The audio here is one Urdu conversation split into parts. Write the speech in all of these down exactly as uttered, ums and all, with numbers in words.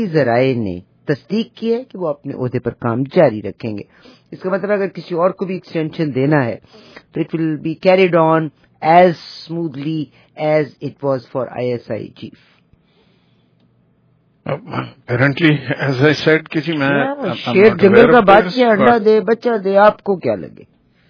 ذرائع نے تصدیق کی ہے کہ وہ اپنے عہدے پر کام جاری رکھیں گے. اس کا مطلب اگر کسی اور کو بھی ایکسٹینشن دینا ہے تو it will be carried on as smoothly as it was for I S I chief. Apparently as I said کہ جی میں شیر جنگل کا بادشاہ انڈا دے بچہ دے, آپ کو کیا لگے؟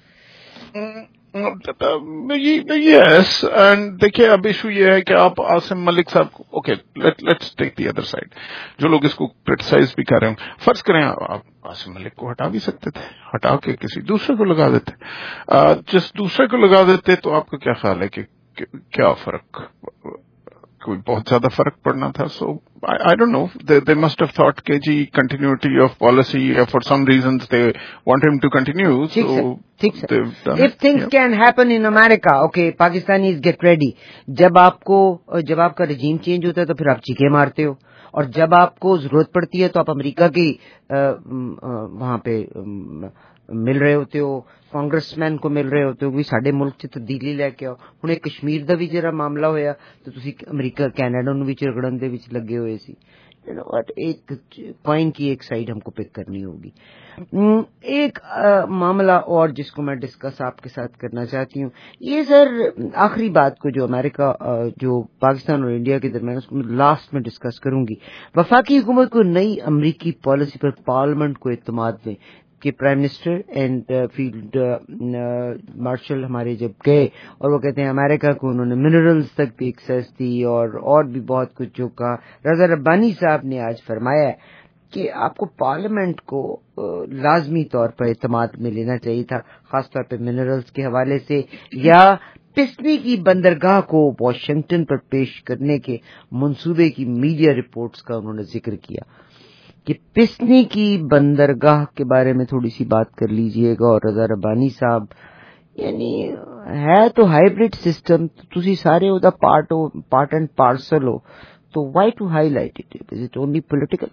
یس اینڈ دیکھیے اب ایشو یہ ہے کہ آپ عاصم ملک صاحب کو okay let's take the other side, جو لوگ اس کو کرٹیسائز بھی کر رہے ہوں, فرض کریں آپ عاصم ملک کو ہٹا بھی سکتے تھے, ہٹا کے کسی دوسرے کو لگا دیتے, جس دوسرے کو لگا دیتے تو آپ کا کیا خیال ہے کہ کیا فرق, کوئی بہت زیادہ فرق پڑنا تھا؟ So I don't know, they must have thought کہ جی continuity of policy for some reasons they want ہم to continue. If things can happen in America, okay, Pakistanis get ready. جب آپ کو جب آپ کا رجیم چینج ہوتا ہے تو پھر آپ چیخیں مارتے ہو, اور جب آپ کو ضرورت پڑتی ہے تو آپ امریکہ کی وہاں پہ مل رہے ہوتے ہو, کانگریس مین کو مل رہے ہوتے ہو کہ ساڈے ملک چ تبدیلی لے کے آؤ. ہن کشمیر دا بھی جرا معاملہ ہویا تو تسی امریکہ کینیڈا نو بھی چرگڑن دے وچ لگے ہوئے سی. یو نو واٹ, ایک کوائن کی ایک سائڈ ہم کو پک کرنی ہوگی. ایک معاملہ اور جس کو میں ڈسکس آپ کے ساتھ کرنا چاہتی ہوں, یہ سر آخری بات کو جو امریکہ جو پاکستان اور انڈیا کے درمیان اس کو لاسٹ میں ڈسکس کروں گی. وفاقی حکومت کو نئی امریکی پالیسی پر پارلیمنٹ کو اعتماد دیں کہ prime minister and field marshal ہمارے جب گئے اور وہ کہتے ہیں امریکہ کو انہوں نے منرلز تک بھی ایکسیس دی اور اور بھی بہت کچھ جو کہا. رضا ربانی صاحب نے آج فرمایا ہے کہ آپ کو پارلیمنٹ کو لازمی طور پر اعتماد میں لینا چاہیے تھا, خاص طور پہ منرلز کے حوالے سے, یا پسنی کی بندرگاہ کو واشنگٹن پر پیش کرنے کے منصوبے کی میڈیا رپورٹس کا انہوں نے ذکر کیا کہ پسنی کی بندرگاہ کے بارے میں تھوڑی سی بات کر لیجئے گا. اور رضا ربانی صاحب یعنی ہے تو ہائیبرڈ سسٹم, تسی سارے او دا پارٹ ہو, پارٹ اینڈ پارسل ہو, تو why to highlight it, is it only political?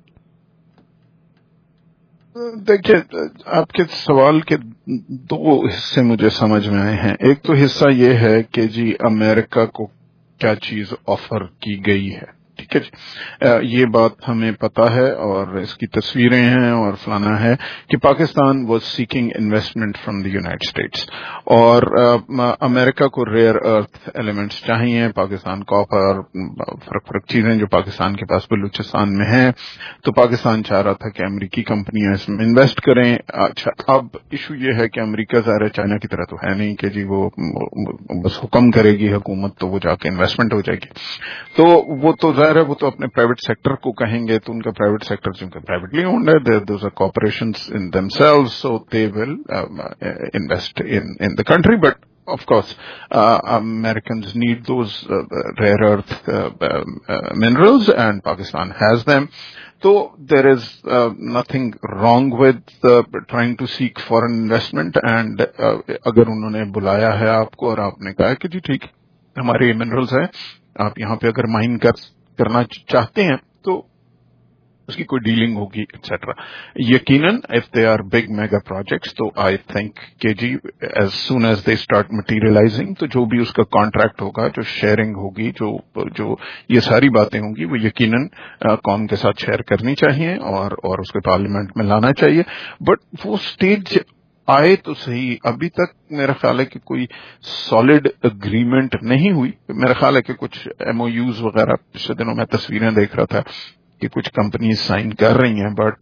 دیکھیے آپ کے سوال کے دو حصے مجھے سمجھ میں آئے ہیں. ایک تو حصہ یہ ہے کہ جی امریکہ کو کیا چیز آفر کی گئی ہے, ٹھیک ہے جی, یہ بات ہمیں پتا ہے اور اس کی تصویریں ہیں اور فلانا ہے کہ Pakistan was seeking investment from the United States, اور امریکہ کو ریئر ارتھ ایلیمنٹس چاہیے, پاکستان کاپر, فرق فرق چیزیں جو پاکستان کے پاس بلوچستان میں ہیں, تو پاکستان چاہ رہا تھا کہ امریکی کمپنیاں اس میں انویسٹ کریں. اچھا اب ایشو یہ ہے کہ امریکہ ظاہر ہے چائنا کی طرح تو ہے نہیں کہ جی وہ بس حکم کرے گی حکومت تو وہ جا کے انویسٹمنٹ ہو جائے گی, تو وہ تو ظاہر ہے وہ تو اپنے پرائیویٹ سیکٹر کو کہیں گے, تو ان کا پرائیویٹ سیکٹر چونکہ پرائیویٹلی اونڈ ہے, those are corporations in themselves, so they will invest in the country. But of course uh, Americans need those uh, rare earth uh, uh, minerals and Pakistan has them, so there is uh, nothing wrong with uh, trying to seek foreign investment. And uh, agar unhone bulaya hai aapko aur aapne kaha ki ji theek ہمارے minerals ہیں, آپ یہاں پہ اگر مائن کر کرنا چاہتے ہیں تو اس کی کوئی ڈیلنگ ہوگی ایٹسٹرا. یقیناً if they are big mega projects تو آئی تھنک کہ جی as soon as they start materialising تو جو بھی اس کا کانٹریکٹ ہوگا, جو شیئرنگ ہوگی, جو جو یہ ساری باتیں ہوں گی وہ یقیناً قوم کے ساتھ شیئر کرنی چاہیے اور اور اس کو پارلیمنٹ میں لانا چاہیے. بٹ وہ اسٹیج آئے تو صحیح, ابھی تک میرا خیال ہے کہ کوئی سالڈ اگریمنٹ نہیں ہوئی. میرا خیال ہے کہ کچھ ایم او یوز وغیرہ پچھلے دنوں میں تصویریں دیکھ رہا تھا کہ کچھ کمپنیز سائن کر رہی ہیں, but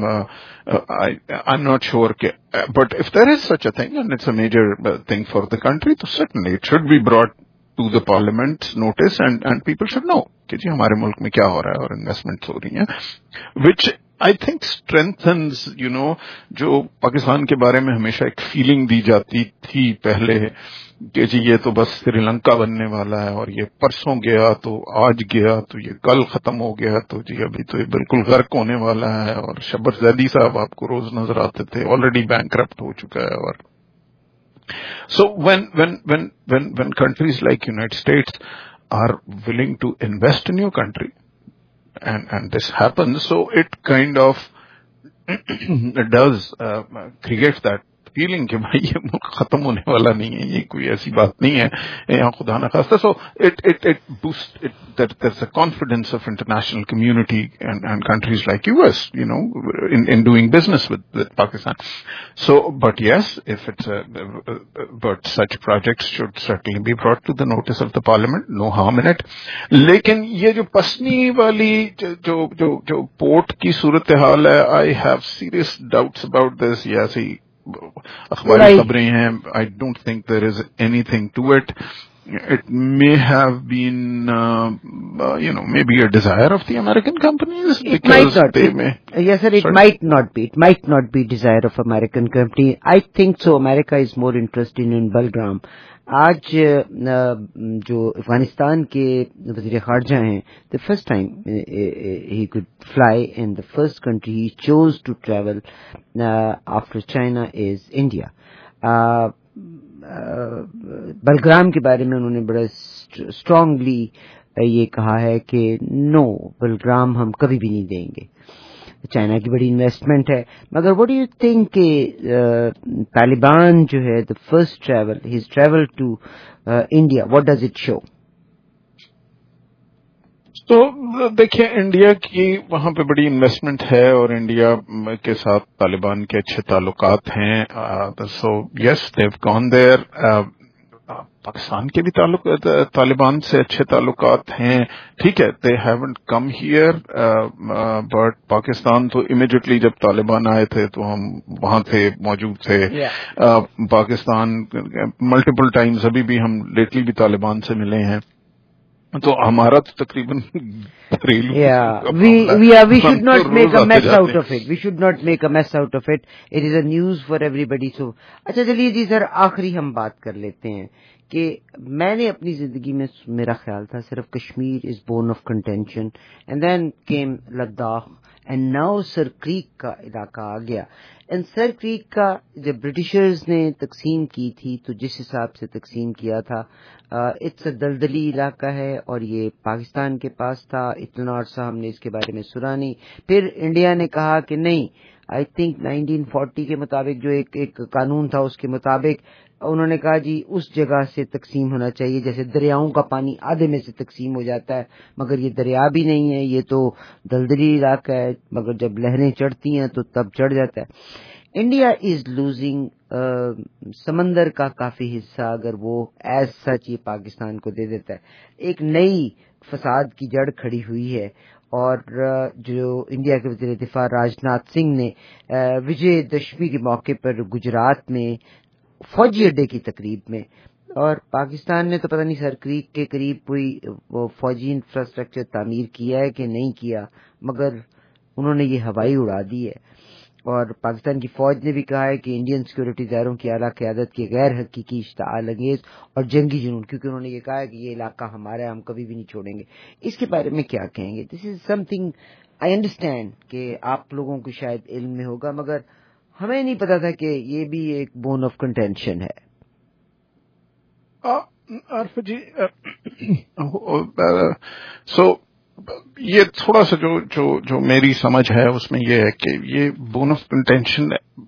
I am not sure کہ but if there is such a thing and it's a major thing for the country تو certainly it should be brought to the parliament notice and and people should know کہ جی ہمارے ملک میں کیا ہو رہا ہے اور انویسٹمنٹس ہو رہی ہیں, which I think strengthens you know جو پاکستان کے بارے میں ہمیشہ ایک فیلنگ دی جاتی تھی پہلے کہ جی یہ تو بس سری لنکا بننے والا ہے اور یہ پرسوں گیا تو آج گیا تو یہ کل ختم ہو گیا تو جی ابھی تو یہ بالکل غرق ہونے والا ہے, اور شبر زیدی صاحب آپ کو روز نظر آتے تھے آلریڈی بینکرپٹ ہو چکا ہے. اور so when when when when when countries like United States are willing to invest in your country and and this happens, so it kind of does uh, create that feeling کہ بھائی یہ ملک ختم ہونے والا نہیں ہے, یہ کوئی ایسی بات نہیں ہے یہاں خدا نہ خواستہ. So it it it boost that there is a confidence of international community and countries like U S, you know, in doing business with, with Pakistan. So, but yes, if it's a, but such projects should certainly be brought to the notice of the parliament. No harm in it. لیکن یہ جو پسنی والی جو جو جو پورٹ کی صورتحال ہے, I have serious doubts about this. یہ ایسی اخباری خبریں ہیں. I don't think there is anything to it. It may have been, uh, uh, you know, maybe a desire of the American companies. It might not be. May, yes, sir, it sorry? might not be. It might not be desire of American company. I think so. America is more interested in Balgram. آج جو افغانستان کے وزیر خارجہ ہیں, the first time he could fly and the first country he chose to travel uh, after China is India. Uh, Bilgram کے بارے میں انہوں نے بڑا اسٹرانگلی یہ کہا ہے کہ نو, بلگرام ہم کبھی بھی نہیں دیں گے. چائنا کی بڑی انویسٹمنٹ ہے. مگر وٹ ڈو یو تھنک کہ طالبان جو ہے the first travel has travel to India, what does it show? تو دیکھیے, انڈیا کی وہاں پہ بڑی انویسٹمنٹ ہے اور انڈیا کے ساتھ طالبان کے اچھے تعلقات ہیں. سو یس, دیو گون دیر. پاکستان کے بھی تعلق طالبان سے اچھے تعلقات ہیں, ٹھیک ہے, they haven't come here, but Pakistan تو امیڈیٹلی جب طالبان آئے تھے تو ہم وہاں تھے, موجود تھے. yeah. پاکستان ملٹیپل ٹائمز, ابھی بھی ہم لیٹلی بھی طالبان سے ملے ہیں, تو ہمارا تو تقریباً we should not make a mess out of it. We should not make a mess out of it. It is a news for everybody. So اچھا چلیے جی سر, آخری ہم بات کر لیتے ہیں کہ میں نے اپنی زندگی میں, میرا خیال تھا صرف Kashmir is bone of contention, and then came Ladakh, and now Sir Creek کا علاقہ آ گیا. اینڈ سر کریک کا جب برٹشرز نے تقسیم کی تھی تو جس حساب سے تقسیم کیا تھا, اٹس اے دلدلی علاقہ ہے اور یہ پاکستان کے پاس تھا. اتنا عرصہ ہم نے اس کے بارے میں سنا نہیں. پھر انڈیا نے کہا کہ نہیں, آئی تھنک نائنٹین فورٹی کے مطابق جو ایک ایک قانون تھا اس کے مطابق انہوں نے کہا جی اس جگہ سے تقسیم ہونا چاہیے, جیسے دریاؤں کا پانی آدھے میں سے تقسیم ہو جاتا ہے, مگر یہ دریا بھی نہیں ہے, یہ تو دلدلی علاقہ ہے, مگر جب لہریں چڑھتی ہیں تو تب چڑھ جاتا ہے. انڈیا از لوزنگ سمندر کا کافی حصہ, اگر وہ ایز سچ یہ پاکستان کو دے دیتا ہے. ایک نئی فساد کی جڑ کھڑی ہوئی ہے, اور جو انڈیا کے وزیر دفاع راجناتھ سنگھ نے وجے دشمی کے موقع پر گجرات میں فوجی اڈے کی تقریب میں, اور پاکستان نے تو پتہ نہیں سر کریک کے قریب کوئی وہ فوجی انفراسٹرکچر تعمیر کیا ہے کہ نہیں کیا, مگر انہوں نے یہ ہوائی اڑا دی ہے. اور پاکستان کی فوج نے بھی کہا ہے کہ انڈین سیکورٹی اداروں کی اعلیٰ قیادت کی غیر حقیقی اشتعال انگیز اور جنگی جنون, کیونکہ انہوں نے یہ کہا ہے کہ یہ علاقہ ہمارا ہے, ہم کبھی بھی نہیں چھوڑیں گے. اس کے بارے میں کیا کہیں گے؟ دس از سم تھنگ آئی انڈرسٹینڈ کہ آپ لوگوں کو شاید علم میں ہوگا, مگر ہمیں نہیں پتا تھا کہ یہ بھی ایک بون آف کنٹینشن ہے. عارف جی, سو یہ تھوڑا سا جو جو جو میری سمجھ ہے اس میں یہ ہے کہ یہ بون آف کنٹینشن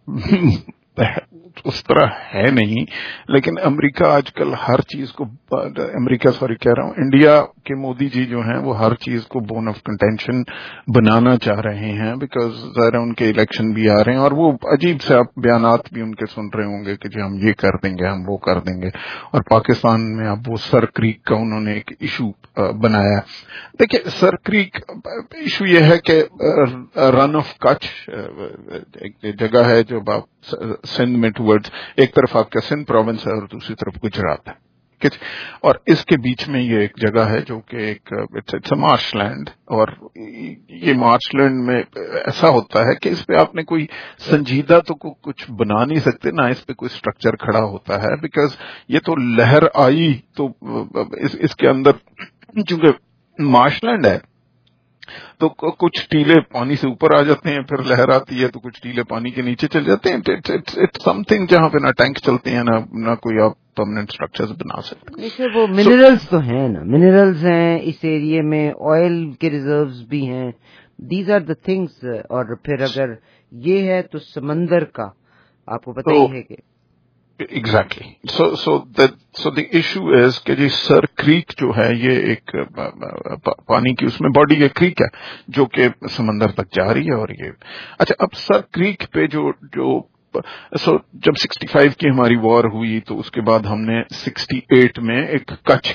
اس طرح ہے نہیں, لیکن امریکہ آج کل ہر چیز کو, امریکہ سوری کہہ رہا ہوں, انڈیا کے مودی جی جو ہیں وہ ہر چیز کو بون آف کنٹینشن بنانا چاہ رہے ہیں, بیکاز ظاہر ان کے الیکشن بھی آ رہے ہیں, اور وہ عجیب سے آپ بیانات بھی ان کے سن رہے ہوں گے کہ جی ہم یہ کر دیں گے, ہم وہ کر دیں گے. اور پاکستان میں اب وہ سر کریک کا انہوں نے ایک ایشو بنایا. دیکھیے سر کریک ایشو یہ ہے کہ رن آف کچھ ایک جگہ ہے جو آپ سندھ میں ٹورڈز, ایک طرف آپ کا سندھ پروونس ہے اور دوسری طرف گجرات ہے, اور اس کے بیچ میں یہ ایک جگہ ہے جو کہ ایک اٹس اے مارش لینڈ, اور یہ مارش لینڈ میں ایسا ہوتا ہے کہ اس پہ آپ نے کوئی سنجیدہ تو کچھ بنا نہیں سکتے, نہ اس پہ کوئی اسٹرکچر کھڑا ہوتا ہے, بیکاز یہ تو لہر آئی تو اس, اس کے اندر چونکہ مارش لینڈ ہے تو کچھ ٹیلے پانی سے اوپر آ جاتے ہیں, پھر لہر آتی ہے تو کچھ ٹیلے پانی کے نیچے چل جاتے ہیں. اٹس سم تھنگ جہاں پہ نہ ٹینک چلتے ہیں نہ نہ کوئی آپ پرماننٹ اسٹرکچرز بنا سکتے. وہ منرلز تو ہیں نا, منرلز ہیں اس ایریے میں, آئل کے ریزروز بھی ہیں, دیز آر دا تھنگس. اور پھر اگر یہ ہے تو سمندر کا آپ کو پتہ ہی ہے کہ exactly so so so the issue is کہ جی سر کریک جو ہے یہ ایک پانی کی اس میں باڈی ہے کریک ہے جو کہ سمندر تک جا رہی ہے. اور یہ اچھا اب سر کریک پہ جو جو سو جب سکسٹی فائیو کی ہماری وار ہوئی تو اس کے بعد ہم نے سکسٹی ایٹ میں ایک کچھ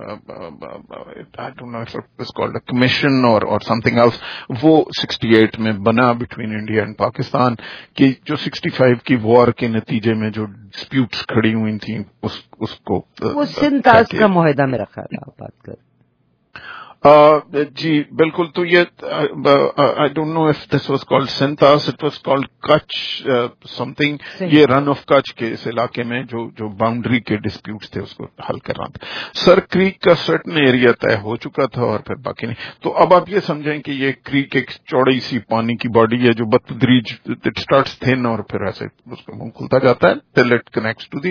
کمیشن اور اور سم تھنگ ایلس وہ سکسٹی ایٹ میں بنا بٹوین انڈیا اینڈ پاکستان کی جو سکسٹی فائیو کی وار کے نتیجے میں جو ڈسپیوٹس کھڑی ہوئی تھیں اس اس کو وہ سنتاز کا معاہدہ میرا خیال ہے آپ بات کر Uh, جی بالکل. تو یہ I don't know if this was called سنتاس, اٹ واز کالڈ کچھ سم تھنگ. یہ رن آف کچھ کے اس علاقے میں جو جو باؤنڈری کے ڈسپیوٹس تھے اس کو حل کرنا تھا. سر کریک کا سرٹن ایریا طے ہو چکا تھا اور پھر باقی نہیں. تو اب آپ یہ سمجھیں کہ یہ کریک ایک چوڑی سی پانی کی باڈی ہے جو بتدریج اٹ اسٹارٹس تھن اور پھر ایسے اس کا منہ کھلتا جاتا ہے till it connects to the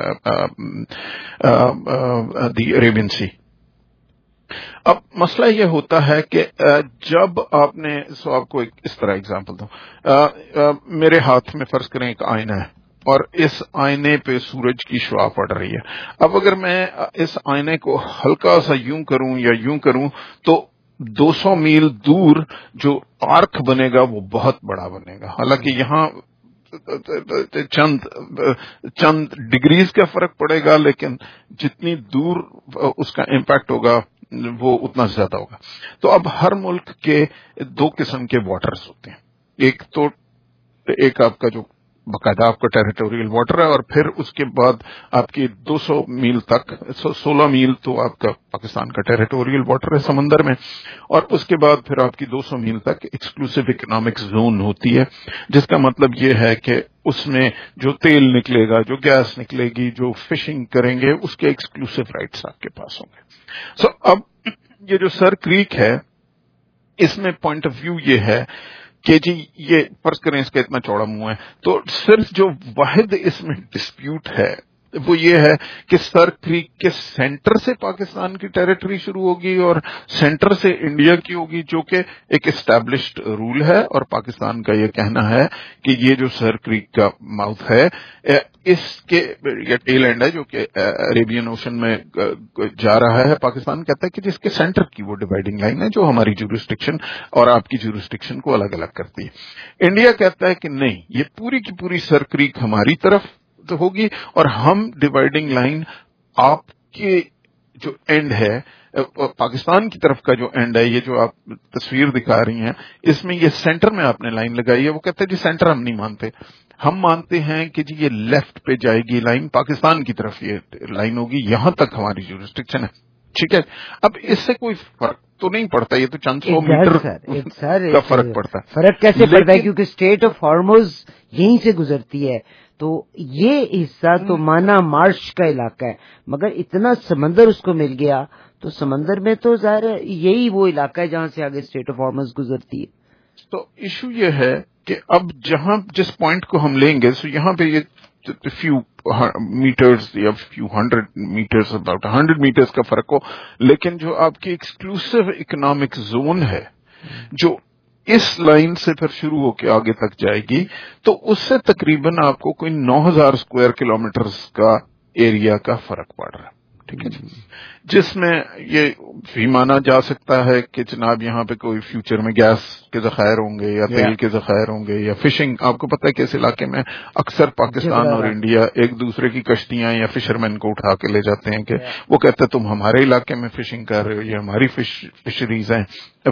the Arabian Sea. اب مسئلہ یہ ہوتا ہے کہ جب آپ نے سو آپ کو ایک اس طرح اگزامپل دوں, میرے ہاتھ میں فرض کریں ایک آئینہ ہے اور اس آئینے پہ سورج کی شعاع پڑ رہی ہے. اب اگر میں اس آئینے کو ہلکا سا یوں کروں یا یوں کروں تو دو سو میل دور جو آرک بنے گا وہ بہت بڑا بنے گا. حالانکہ یہاں چند چند ڈگریز کا فرق پڑے گا لیکن جتنی دور اس کا امپیکٹ ہوگا وہ اتنا زیادہ ہوگا. تو اب ہر ملک کے دو قسم کے واٹرز ہوتے ہیں. ایک تو ایک آپ کا جو باقاعدہ آپ کا ٹیریٹوریل واٹر ہے اور پھر اس کے بعد آپ کی دو سو میل تک سولہ میل تو آپ کا پاکستان کا ٹیریٹوریل واٹر ہے سمندر میں, اور اس کے بعد پھر آپ کی دو سو میل تک ایکسکلوسیو اکنامک زون ہوتی ہے جس کا مطلب یہ ہے کہ اس میں جو تیل نکلے گا, جو گیس نکلے گی, جو فشنگ کریں گے اس کے ایکسکلوسیو رائٹس آپ کے پاس ہوں گے. سو so, اب یہ جو سر کریک ہے اس میں پوائنٹ آف ویو یہ ہے کہ جی یہ فرض کریں اس کا اتنا چوڑا منہ ہے تو صرف جو واحد اس میں ڈسپیوٹ ہے وہ یہ ہے کہ سر کریک کے سینٹر سے پاکستان کی ٹیریٹری شروع ہوگی اور سینٹر سے انڈیا کی ہوگی, جو کہ ایک اسٹیبلشڈ رول ہے. اور پاکستان کا یہ کہنا ہے کہ یہ جو سر کریک کا ماؤتھ ہے اس کے یا ٹیل اینڈ ہے جو کہ عربین اوشن میں جا رہا ہے, پاکستان کہتا ہے کہ جس کے سینٹر کی وہ ڈیوائڈنگ لائن ہے جو ہماری جورسڈکشن اور آپ کی جورسڈکشن کو الگ الگ کرتی ہے. انڈیا کہتا ہے کہ نہیں, یہ پوری کی پوری سر کریک ہماری طرف ہوگی اور ہم ڈیوائڈنگ لائن آپ کے جو اینڈ ہے پاکستان کی طرف کا جو اینڈ ہے, یہ جو آپ تصویر دکھا رہی ہیں اس میں یہ سینٹر میں آپ نے لائن لگائی ہے. وہ کہتے ہیں جی سینٹر ہم نہیں مانتے, ہم مانتے ہیں کہ جی یہ لیفٹ پہ جائے گی لائن, پاکستان کی طرف یہ لائن ہوگی, یہاں تک ہماری جورسڈکشن ہے. ٹھیک ہے, اب اس سے کوئی فرق تو نہیں پڑتا, یہ تو چند سو میٹر کا فرق پڑتا ہے. فرق کیسے پڑتا ہے کیونکہ اسٹیٹ آف ہارموز یہیں سے گزرتی ہے, تو یہ حصہ تو مانا مارش کا علاقہ ہے, مگر اتنا سمندر اس کو مل گیا تو سمندر میں تو ظاہر ہے یہی وہ علاقہ ہے جہاں سے آگے اسٹیٹ آف ہارمز گزرتی ہے. تو ایشو یہ ہے کہ اب جہاں جس پوائنٹ کو ہم لیں گے سو یہاں پہ یہ فیو میٹرز یا few hundred metres about hundred metres کا فرق ہو, لیکن جو آپ کی ایکسکلوسیو اکنامک زون ہے جو اس لائن سے پھر شروع ہو کے آگے تک جائے گی تو اس سے تقریباً آپ کو کوئی نو ہزار اسکوائر کلو میٹرز کا ایریا کا فرق پڑ رہا ہے. ٹھیک ہے جی, جس میں یہ بھی مانا جا سکتا ہے کہ جناب یہاں پہ کوئی فیوچر میں گیس کے ذخائر ہوں گے یا تیل کے ذخائر ہوں گے یا فشنگ. آپ کو پتہ ہے کہ اس علاقے میں اکثر پاکستان اور انڈیا ایک دوسرے کی کشتیاں یا فشرمین کو اٹھا کے لے جاتے ہیں کہ وہ کہتے ہیں تم ہمارے علاقے میں فشنگ کر رہے ہو, یہ ہماری فش فشریز ہیں,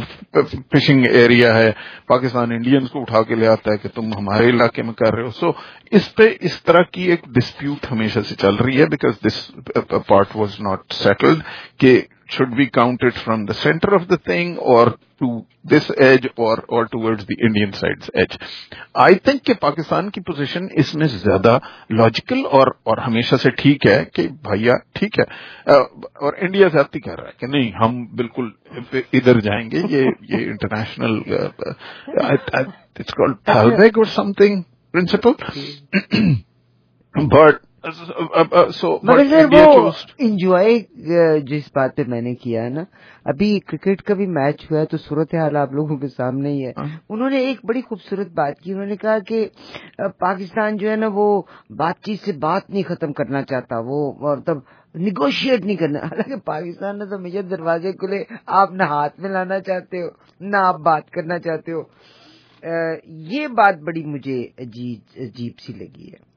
فشنگ ایریا ہے. پاکستان انڈینز کو اٹھا کے لے آتا ہے کہ تم ہمارے علاقے میں کر رہے ہو. سو اس پہ اس طرح کی ایک ڈسپیوٹ ہمیشہ سے چل رہی ہے because this part was not settled کہ should we count it from the center of the thing or to this edge or or towards the Indian side's edge. I think کہ پاکستان کی پوزیشن اس میں زیادہ لاجیکل اور اور ہمیشہ سے ٹھیک ہے کہ بھیا ٹھیک ہے, اور انڈیا زیادتی کہہ رہا ہے کہ نہیں ہم بالکل ادھر جائیں گے. یہ یہ انٹرنیشنل اٹس کالڈ تھالبیگ اور سم تھنگ پرنسپل, بٹ مگر سر وہ انجوائے جس بات پہ میں نے کیا ہے نا، ابھی کرکٹ کا بھی میچ ہوا ہے تو صورتحال آپ لوگوں کے سامنے ہی ہے. انہوں نے ایک بڑی خوبصورت بات کی، انہوں نے کہا کہ پاکستان جو ہے نا وہ بات چیت سے بات نہیں ختم کرنا چاہتا، وہ مطلب نیگوشیٹ نہیں کرنا. حالانکہ پاکستان نے تو ہمیشہ دروازے کھلے، آپ نہ ہاتھ میں لانا چاہتے ہو نہ آپ بات کرنا چاہتے ہو. یہ بات بڑی مجھے عجیب عجیب سی لگی ہے.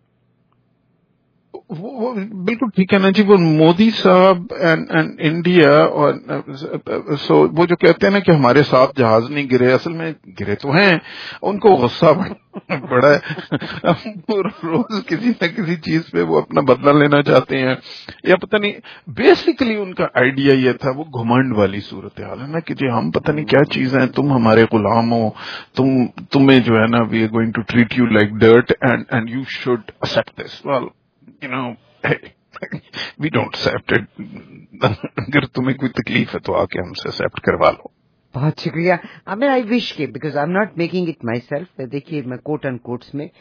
وہ بالکل ٹھیک ہے نا جی. وہ مودی صاحب اینڈ انڈیا اور سو وہ جو کہتے ہیں نا کہ ہمارے ساتھ جہاز نہیں گرے، اصل میں گرے تو ہیں. ان کو غصہ بڑا ہے، روز کسی نہ کسی چیز پہ وہ اپنا بدلہ لینا چاہتے ہیں، یا پتہ نہیں. بیسیکلی ان کا آئیڈیا یہ تھا، وہ گھمنڈ والی صورتحال ہے نا کہ جی ہم پتہ نہیں کیا چیز ہیں، تم ہمارے غلام ہو، تم تمہیں جو ہے نا we are going to treat you like dirt and and you should accept this. Well You know, hey, we don't accept it. اگر تمہیں کوئی تکلیف ہے تو آ کے ہم سے ایکسپٹ کروا لو. بہت شکریہ. I mean, I wish کہ because I'm not making it myself. دیکھیے میں کوٹ اینڈ کوٹس میں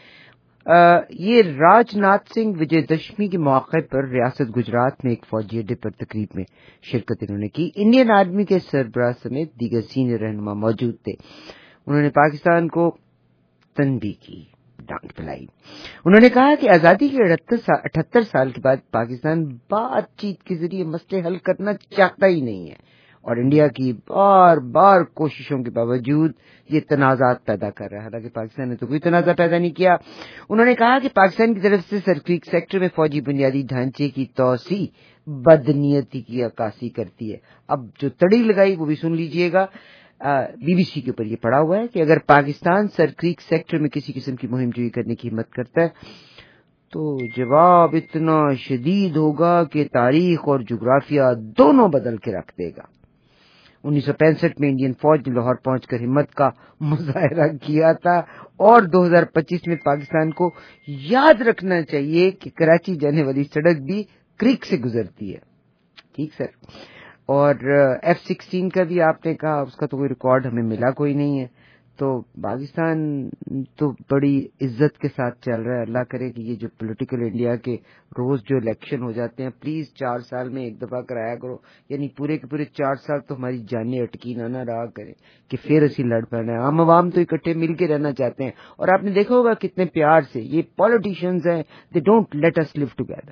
یہ راج ناتھ سنگھ وجے دشمی کے موقع پر ریاست گجرات میں ایک فوجی اڈے پر تقریب میں شرکت انہوں نے کی. انڈین آرمی کے سربراہ سمیت دیگر سینئر رہنما موجود تھے. انہوں نے پاکستان کو تنبیہ کی، ڈانٹ پلائی. انہوں نے کہا کہ آزادی کے اٹھہتر سال کے بعد پاکستان بات چیت کے ذریعے مسئلے حل کرنا چاہتا ہی نہیں ہے، اور انڈیا کی بار بار کوششوں کے باوجود یہ تنازعات پیدا کر رہا ہے. حالانکہ پاکستان نے تو کوئی تنازع پیدا نہیں کیا. انہوں نے کہا کہ پاکستان کی طرف سے سرکریک سیکٹر میں فوجی بنیادی ڈھانچے کی توسیع بدنیتی کی عکاسی کرتی ہے. اب جو تڑی لگائی وہ بھی سن لیجئے گا. بی بی سی کے اوپر یہ پڑا ہوا ہے کہ اگر پاکستان سرکریک سیکٹر میں کسی قسم کی مہم جوئی کرنے کی ہمت کرتا ہے تو جواب اتنا شدید ہوگا کہ تاریخ اور جغرافیہ دونوں بدل کے رکھ دے گا. انیس سو پینسٹھ میں انڈین فوج نے لاہور پہنچ کر ہمت کا مظاہرہ کیا تھا، اور دو ہزار پچیس میں پاکستان کو یاد رکھنا چاہیے کہ کراچی جانے والی سڑک بھی کریک سے گزرتی ہے. ٹھیک سر. اور ایف سکسٹین کا بھی آپ نے کہا، اس کا تو کوئی ریکارڈ ہمیں ملا کوئی نہیں ہے. تو پاکستان تو بڑی عزت کے ساتھ چل رہا ہے. اللہ کرے کہ یہ جو پولیٹیکل انڈیا کے روز جو الیکشن ہو جاتے ہیں پلیز چار سال میں ایک دفعہ کرایا کرو، یعنی پورے کے پورے چار سال تو ہماری جانیں اٹکی نہ نہ رہا کریں کہ پھر اسی لڑ پڑنا ہے. عام عوام تو اکٹھے مل کے رہنا چاہتے ہیں، اور آپ نے دیکھا ہوگا کتنے پیار سے یہ پالیٹیشینز ہیں، they don't let us live together.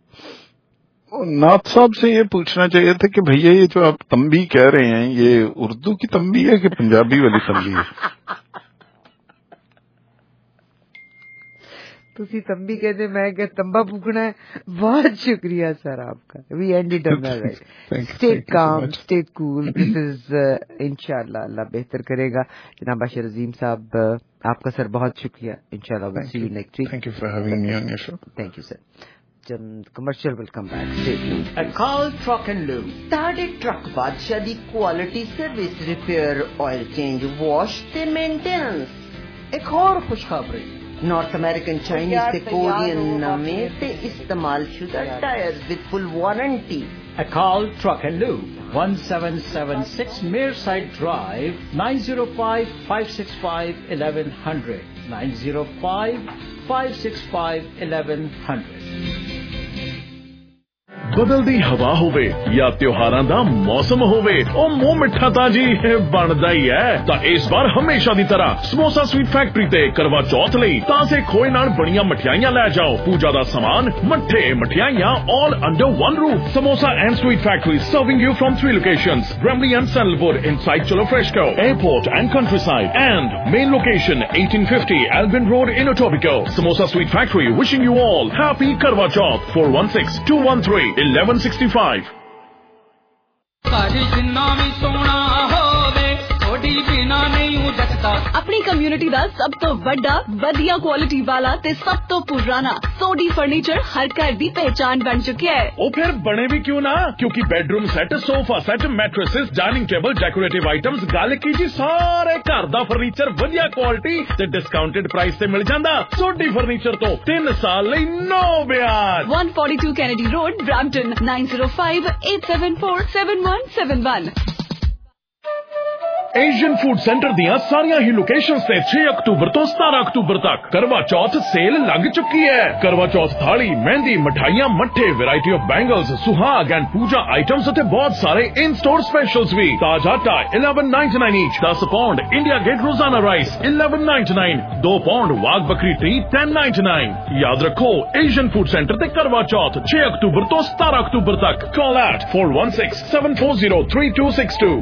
Nath صاحب سے یہ پوچھنا چاہیے تھا کہ بھیا یہ جو آپ تنبیہ کہہ رہے ہیں یہ اردو کی تنبیہ ہے کہ پنجابی والی تنبیہ ہے؟ تسی تنبیہ کہتے میں کہ تمبا پھونکنا ہے. بہت شکریہ سر آپ کا. We end it right. Stay calm, stay cool. This is انشاءاللہ اللہ بہتر کرے گا. جناب باشر عظیم صاحب آپ کا سر بہت شکریہ. انشاءاللہ we'll see you next week. Thank you for having me on your show. Thank you sir. Commercial will come back. Stay tuned. A call truck and lube. Tade truck Badshah di quality service, repair, oil change, wash te maintenance. ایک اور خوشخبری، نارتھ امریکن چائنیز سے کورین نامے سے استعمال شدہ tyre with full warranty. A call truck and lube. one seven seven six Mearside Drive, nine zero five, five six five, eleven hundred. nine zero five, five six five, eleven hundred. بدلدی ہوا ہوਵੇ یا تیوہاراں دا موسم ہوਵੇ او منہ مٹھا تا جی بندا ہی ہے. تا اس بار ہمیشہ دی طرح سموسا سویٹ فیکٹری تے کروا چوتھ لئی تازے کھوئے نال بڑیاں مٹھائیاں لے جاؤ. پوجا دا سامان، مٹھے، مٹھائیاں all under one roof. Samosa and Sweet Factory serving you from three locations: Bramley and Sandalwood inside Cholo Fresco, Airport and Countryside, and main location eighteen fifty Albion Road in Etobicoke. Samosa Sweet Factory wishing you all happy Karwa Chauth. four one six, two one three, eleven sixty-five. اپنی کمیونٹی دا سب تو بڑا ودیا کوالٹی والا تے سب تو پرانا سوڈی فرنیچر ہر گھر دی پہچان بن چکے ہے. او پھر بنے بھی کیوں نہ، کیونکہ bedroom set, sofa set, mattresses, dining table, decorative items, گل کی جی سارے گھر دا فرنیچر ودیا کوالٹی تے ڈسکاؤنٹڈ پرائس تے مل جاندا. سوڈی فرنیچر تو تین سال لئی نو بیاج. one forty-two Kennedy Road, Brampton, nine zero five, eight seven four, seven one seven one. Asian food centre ਦੀਆਂ ਸਾਰੀਆਂ ਹੀ ਲੋਕੇਸ਼ਨਸ ਤੇ ਛੇ ਅਕਤੂਬਰ ਤੋਂ ਸਤਾਰਾਂ ਅਕਤੂਬਰ ਤੱਕ ਕਰਵਾ ਚੌਥ ਸੇਲ ਲੱਗ ਚੁੱਕੀ ਹੈ। ਕਰਵਾ ਚੌਥ ਥਾਲੀ, ਮਹਿੰਦੀ, ਮਠਾਈਆਂ, ਮੱਠੇ, ਵੈਰਾਈਟੀ ਆਫ ਬੈਂਗਲਸ, ਸੁਹਾਗ ਐਂਡ ਪੂਜਾ ਆਈਟਮਸ ਅਤੇ ਬਹੁਤ ਸਾਰੇ ਇਨ ਸਟੋਰ ਸਪੈਸ਼ਲਸ ਵੀ। ਤਾਜ਼ਾ ਆਟਾ eleven ninety-nine ਈਚ, ਦਸ pound India Gate Rozana rice eleven ninety-nine, ਦੋ pound Wagh Bakri tea ten ninety-nine। ਯਾਦ ਰੱਖੋ, ਏਸ਼ੀਅਨ ਫੂਡ ਸੈਂਟਰ ਤੇ ਕਰਵਾ ਚੌਥ ਛੇ ਅਕਤੂਬਰ ਤੋਂ ਸਤਾਰਾਂ ਅਕਤੂਬਰ ਤੱਕ। Call at four one six seven four zero three two six two।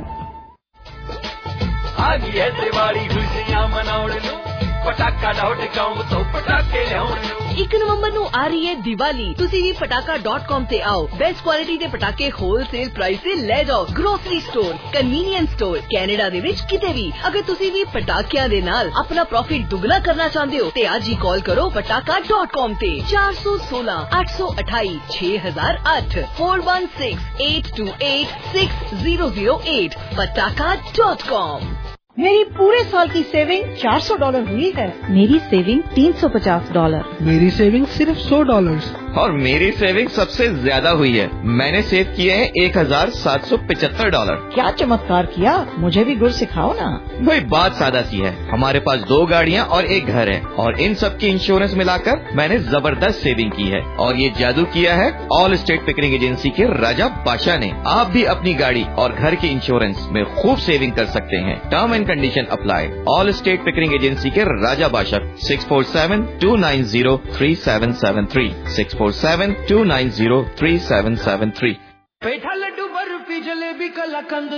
ਆ ਗਈ ਹੈ ਦੀਵਾਲੀ ਖੁਸ਼ੀਆਂ ਮਨਾਉਣ ਨੂੰ, ਪਟਾਕਾ ਡਾਟ ਕਾਮ ਤੋਂ ਪਟਾਕੇ ਲਿਆਉਣ ਨੂੰ। ਇੱਕ ਨਵੰਬਰ ਨੂੰ ਆ ਰਹੀ ਹੈ ਦੀਵਾਲੀ। ਤੁਸੀਂ ਵੀ ਪਟਾਕਾ ਡਾਟ ਕਾਮ ਤੇ ਆਓ। ਬੈਸਟ ਕੁਆਲਿਟੀ ਦੇ ਪਟਾਕੇ ਹੋਲਸੇਲ ਪ੍ਰਾਈਸ ਤੇ ਲੈ ਜਾਓ। Grocery store, convenience store, Canada ਦੇ ਵਿੱਚ ਕਿਤੇ ਵੀ। ਅਗਰ ਤੁਸੀਂ ਵੀ ਪਟਾਕਿਆਂ ਦੇ ਨਾਲ ਆਪਣਾ ਪ੍ਰੋਫਿਟ ਦੁੱਗਣਾ ਕਰਨਾ ਚਾਹੁੰਦੇ ਹੋ ਤੇ ਅੱਜ ਹੀ ਕਾਲ ਕਰੋ ਪਟਾਕਾ ਡਾਟ ਕਾਮ ਤੇ ਚਾਰ ਸੌ ਸੋਲਾਂ ਅੱਠ ਸੌ ਅਠਾਈ ਛੇ ਹਜ਼ਾਰ ਅੱਠ four one six eight two eight six zero zero eight। Pataka dot com. मेरी पूरे साल की सेविंग चार सौ डॉलर हुई है। मेरी सेविंग तीन सौ पचास डॉलर। मेरी सेविंग सिर्फ सौ डॉलर। और मेरी सेविंग सबसे ज्यादा हुई है। मैंने सेव किए हैं एक हजार सात सौ पचहत्तर डॉलर। क्या चमत्कार किया, मुझे भी गुर सिखाओ ना। भाई बात सादा सी है, हमारे पास दो गाड़ियाँ और एक घर है और इन सब की इंश्योरेंस मिलाकर मैंने जबरदस्त सेविंग की है। और ये जादू किया है ऑल स्टेट पिकरिंग एजेंसी के राजा बादशाह ने। आप भी अपनी गाड़ी और घर की इंश्योरेंस में खूब सेविंग कर सकते हैं। Term and condition apply. Allstate Pickering agency के Raja Badshah six four seven two nine zero three seven seven three six four seven two nine zero three seven seven three। Petha laddu barfi jalebi kalakand,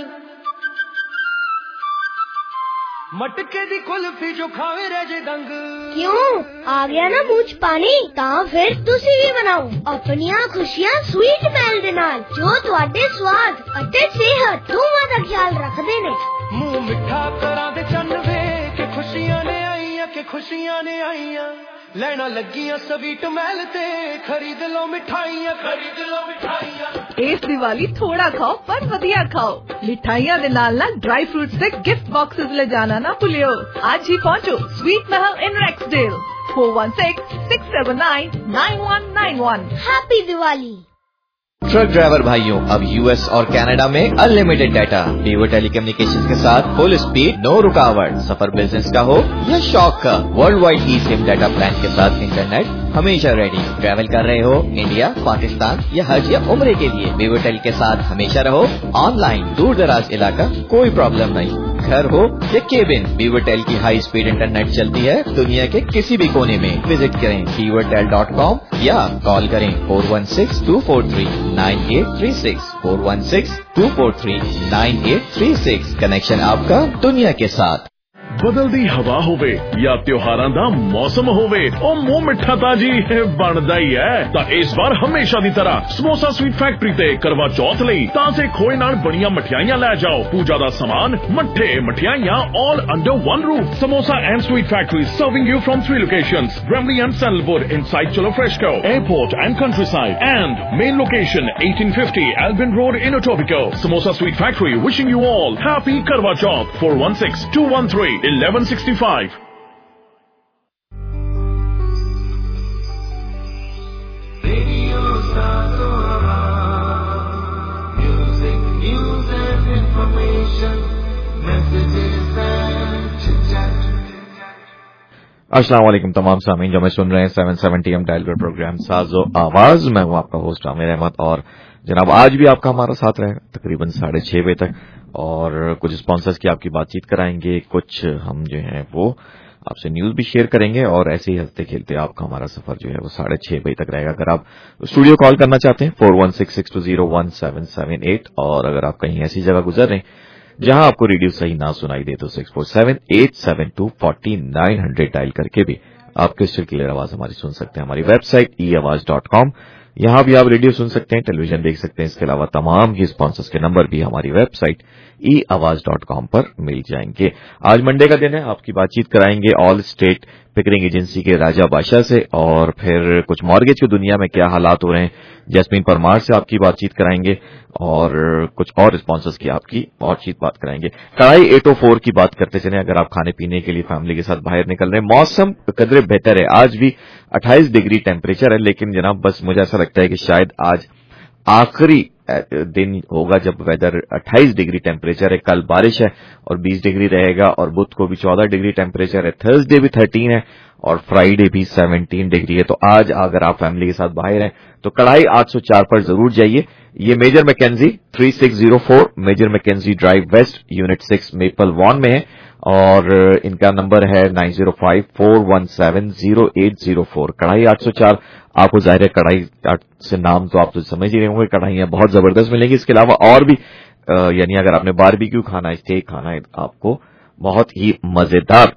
मटके दी कुल्फी जो खावे रह जे दंग। क्यों आ गया ना मुझ पानी, ਤਾਂ ਫਿਰ ਤੁਸੀਂ ਵੀ ਬਣਾਓ ਆਪਣੀਆਂ ਖੁਸ਼ੀਆਂ ਸਵੀਟ ਮੈਲ ਦੇ ਨਾਲ, ਜੋ ਤੁਹਾਡੇ ਸਵਾਦ ਅਤੇ ਸਿਹਤ ਦੋਵਾਂ ਦਾ ਖਿਆਲ ਰੱਖਦੇ ਨੇ। ਮੂੰਹ ਮਿੱਠਾ ਕਰਾਂ ਦੇ ਚੰਨ ਵੇ ਕਿ ਖੁਸ਼ੀਆਂ ਨੇ ਆਈਆਂ, ਕਿ ਖੁਸ਼ੀਆਂ ਨੇ ਆਈਆਂ। ਲੈਣਾ ਲੱਗੀਆਂ ਸਵੀਟ ਮੈਲ ਤੇ ਖਰੀਦ ਲਓ ਮਿਠਾਈਆਂ, ਖਰੀਦ ਲਓ ਮਿਠਾਈਆਂ। ਇਸ ਦੀਵਾਲੀ ਥੋੜਾ ਖਾਓ ਪਰ ਵਧੀਆ ਖਾਓ। ਮਿਠਾਈਆਂ ਦੇ ਨਾਲ ਨਾਲ ਡਰਾਈ ਫਰੂਟਸ ਤੇ ਗਿਫਟ ਬਾਕਸਸ ਲੈ ਜਾਣਾ ਨਾ ਭੁੱਲਿਓ। ਅੱਜ ਹੀ ਪਹੁੰਚੋ Sweet Mahal in Rexdale four one six six seven nine nine one nine one। Happy Diwali. Truck driver भाइयों, अब यूएस और कनाडा में अनलिमिटेड डाटा। वीवर टेलीकम्युनिकेशंस के साथ फुल स्पीड, नो रुकावट। सफर बिजनेस का हो या शौक का, worldwide e SIM data plan के साथ इंटरनेट हमेशा रेडी। ट्रैवल कर रहे हो इंडिया, पाकिस्तान या हज या उम्रे के लिए, वीवर टेल के साथ हमेशा रहो ऑनलाइन। दूर दराज इलाका कोई प्रॉब्लम नहीं, घर हो या केबिन, वीवर टेल की हाई स्पीड इंटरनेट चलती है दुनिया के किसी भी कोने में। विजिट करें वीवर टेल डॉट कॉम या कॉल करें four one six two four three nine eight three six four one six two four three nine eight three six। Connection आपका दुनिया के साथ। ਬਦਲਦੀ ਹਵਾ ਹੋਵੇ ਜਾਂ ਤਿਉਹਾਰਾਂ ਦਾ ਮੌਸਮ ਹੋਵੇ, ਉਹ ਮੂੰਹ ਮਿੱਠਾ ਤਾਂ ਜੀ ਬਣਦਾ ਹੀ ਹੈ। ਤਾਂ ਇਸ ਵਾਰ ਹਮੇਸ਼ਾ ਦੀ ਤਰ੍ਹਾਂ ਸਮੋਸਾ ਸਵੀਟ ਫੈਕਟਰੀ ਤੇ ਕਰਵਾ ਚੌਥ ਲਈ ਤਾਜ਼ੇ ਖੋਏ ਨਾਲ ਬਣੀਆਂ ਮਠਿਆਈਆਂ ਲੈ ਜਾਓ। ਪੂਜਾ ਦਾ ਸਮਾਨ, ਮੱਠੇ, ਮਠਿਆਈਆਂ, all under one roof। Samosa and Sweet Factory serving you from three locations: Bramley and Sandalwood inside Cholo Fresco, Airport and Countryside, and main location eighteen fifty Albin Road in Etobicoke. Samosa Sweet Factory wishing you all happy Karwa Chauth। four one six two one three eleven sixty-five। Radio Sato music, news and information, messages and chit-chat। अस्सलाम वालेकुम तमाम सामीन जो मैं सुन रहे हैं सेवन सेवेंटी एम डायल पर प्रोग्राम साजो आवाज। मैं हूं आपका होस्ट आमिर अहमद और जनाब आज भी आपका हमारा साथ रहेगा तकरीबन साढ़े छह बजे तक और कुछ स्पॉन्सर्स की आपकी बातचीत कराएंगे, कुछ हम जो है वो आपसे न्यूज भी शेयर करेंगे और ऐसे ही हंसते खेलते आपका हमारा सफर जो है वो साढ़े छह बजे तक रहेगा। अगर आप स्टूडियो कॉल करना चाहते हैं four one six six two zero one seven seven eight और अगर आप कहीं ऐसी जगह गुजर रहे हैं जहां आपको रेडियो सही ना सुनाई दे तो six four seven eight seven two forty nine hundred dial करके भी आप क्रिस्टल क्लियर आवाज हमारी सुन सकते हैं। हमारी website E Awaz dot com, यहां भी आप रेडियो सुन सकते हैं, टेलीविजन देख सकते हैं। इसके अलावा तमाम ही स्पॉन्सर्स के नंबर भी हमारी website E Awaz dot com पर मिल जाएंगे। आज मंडे का दिन है, आपकी बातचीत कराएंगे ऑल स्टेट पिकरिंग एजेंसी के राजा बादशाह से और फिर कुछ मॉर्गेज की दुनिया में क्या हालात हो रहे हैं जैस्मीन परमार से आपकी बातचीत कराएंगे और कुछ और स्पॉन्सर्स की आपकी बातचीत बात कराएंगे। कढ़ाई एट ओ फोर की बात करते चले। अगर आप खाने पीने के लिए फैमिली के साथ बाहर निकल रहे हैं, मौसम कदरे बेहतर है, आज भी अट्ठाईस डिग्री टेम्परेचर है, लेकिन जनाब बस मुझे ऐसा लगता है कि शायद आज आखिरी दिन होगा जब वेदर अट्ठाईस डिग्री टेम्परेचर है, कल बारिश है और बीस डिग्री रहेगा, और बुध को भी चौदह डिग्री टेम्परेचर है, थर्सडे भी तेरह है और फ्राइडे भी सत्रह डिग्री है। तो आज अगर आप फैमिली के साथ बाहर हैं तो कढ़ाई आठ सौ चार पर जरूर जाइए। ये Major Mackenzie three six zero four Major Mackenzie Drive West unit six Maple Vaughan में है और इनका नंबर है nine zero five four one seven zero eight zero four. कढ़ाई आठ सौ चार, आपको जाहिर है कढ़ाई से नाम तो आप तो समझ ही रहे होंगे, कढ़ाइयां बहुत जबरदस्त मिलेंगी। इसके अलावा और भी यानी अगर आपने बारबेक्यू खाना है, स्टेक खाना है, आपको बहुत ही मजेदार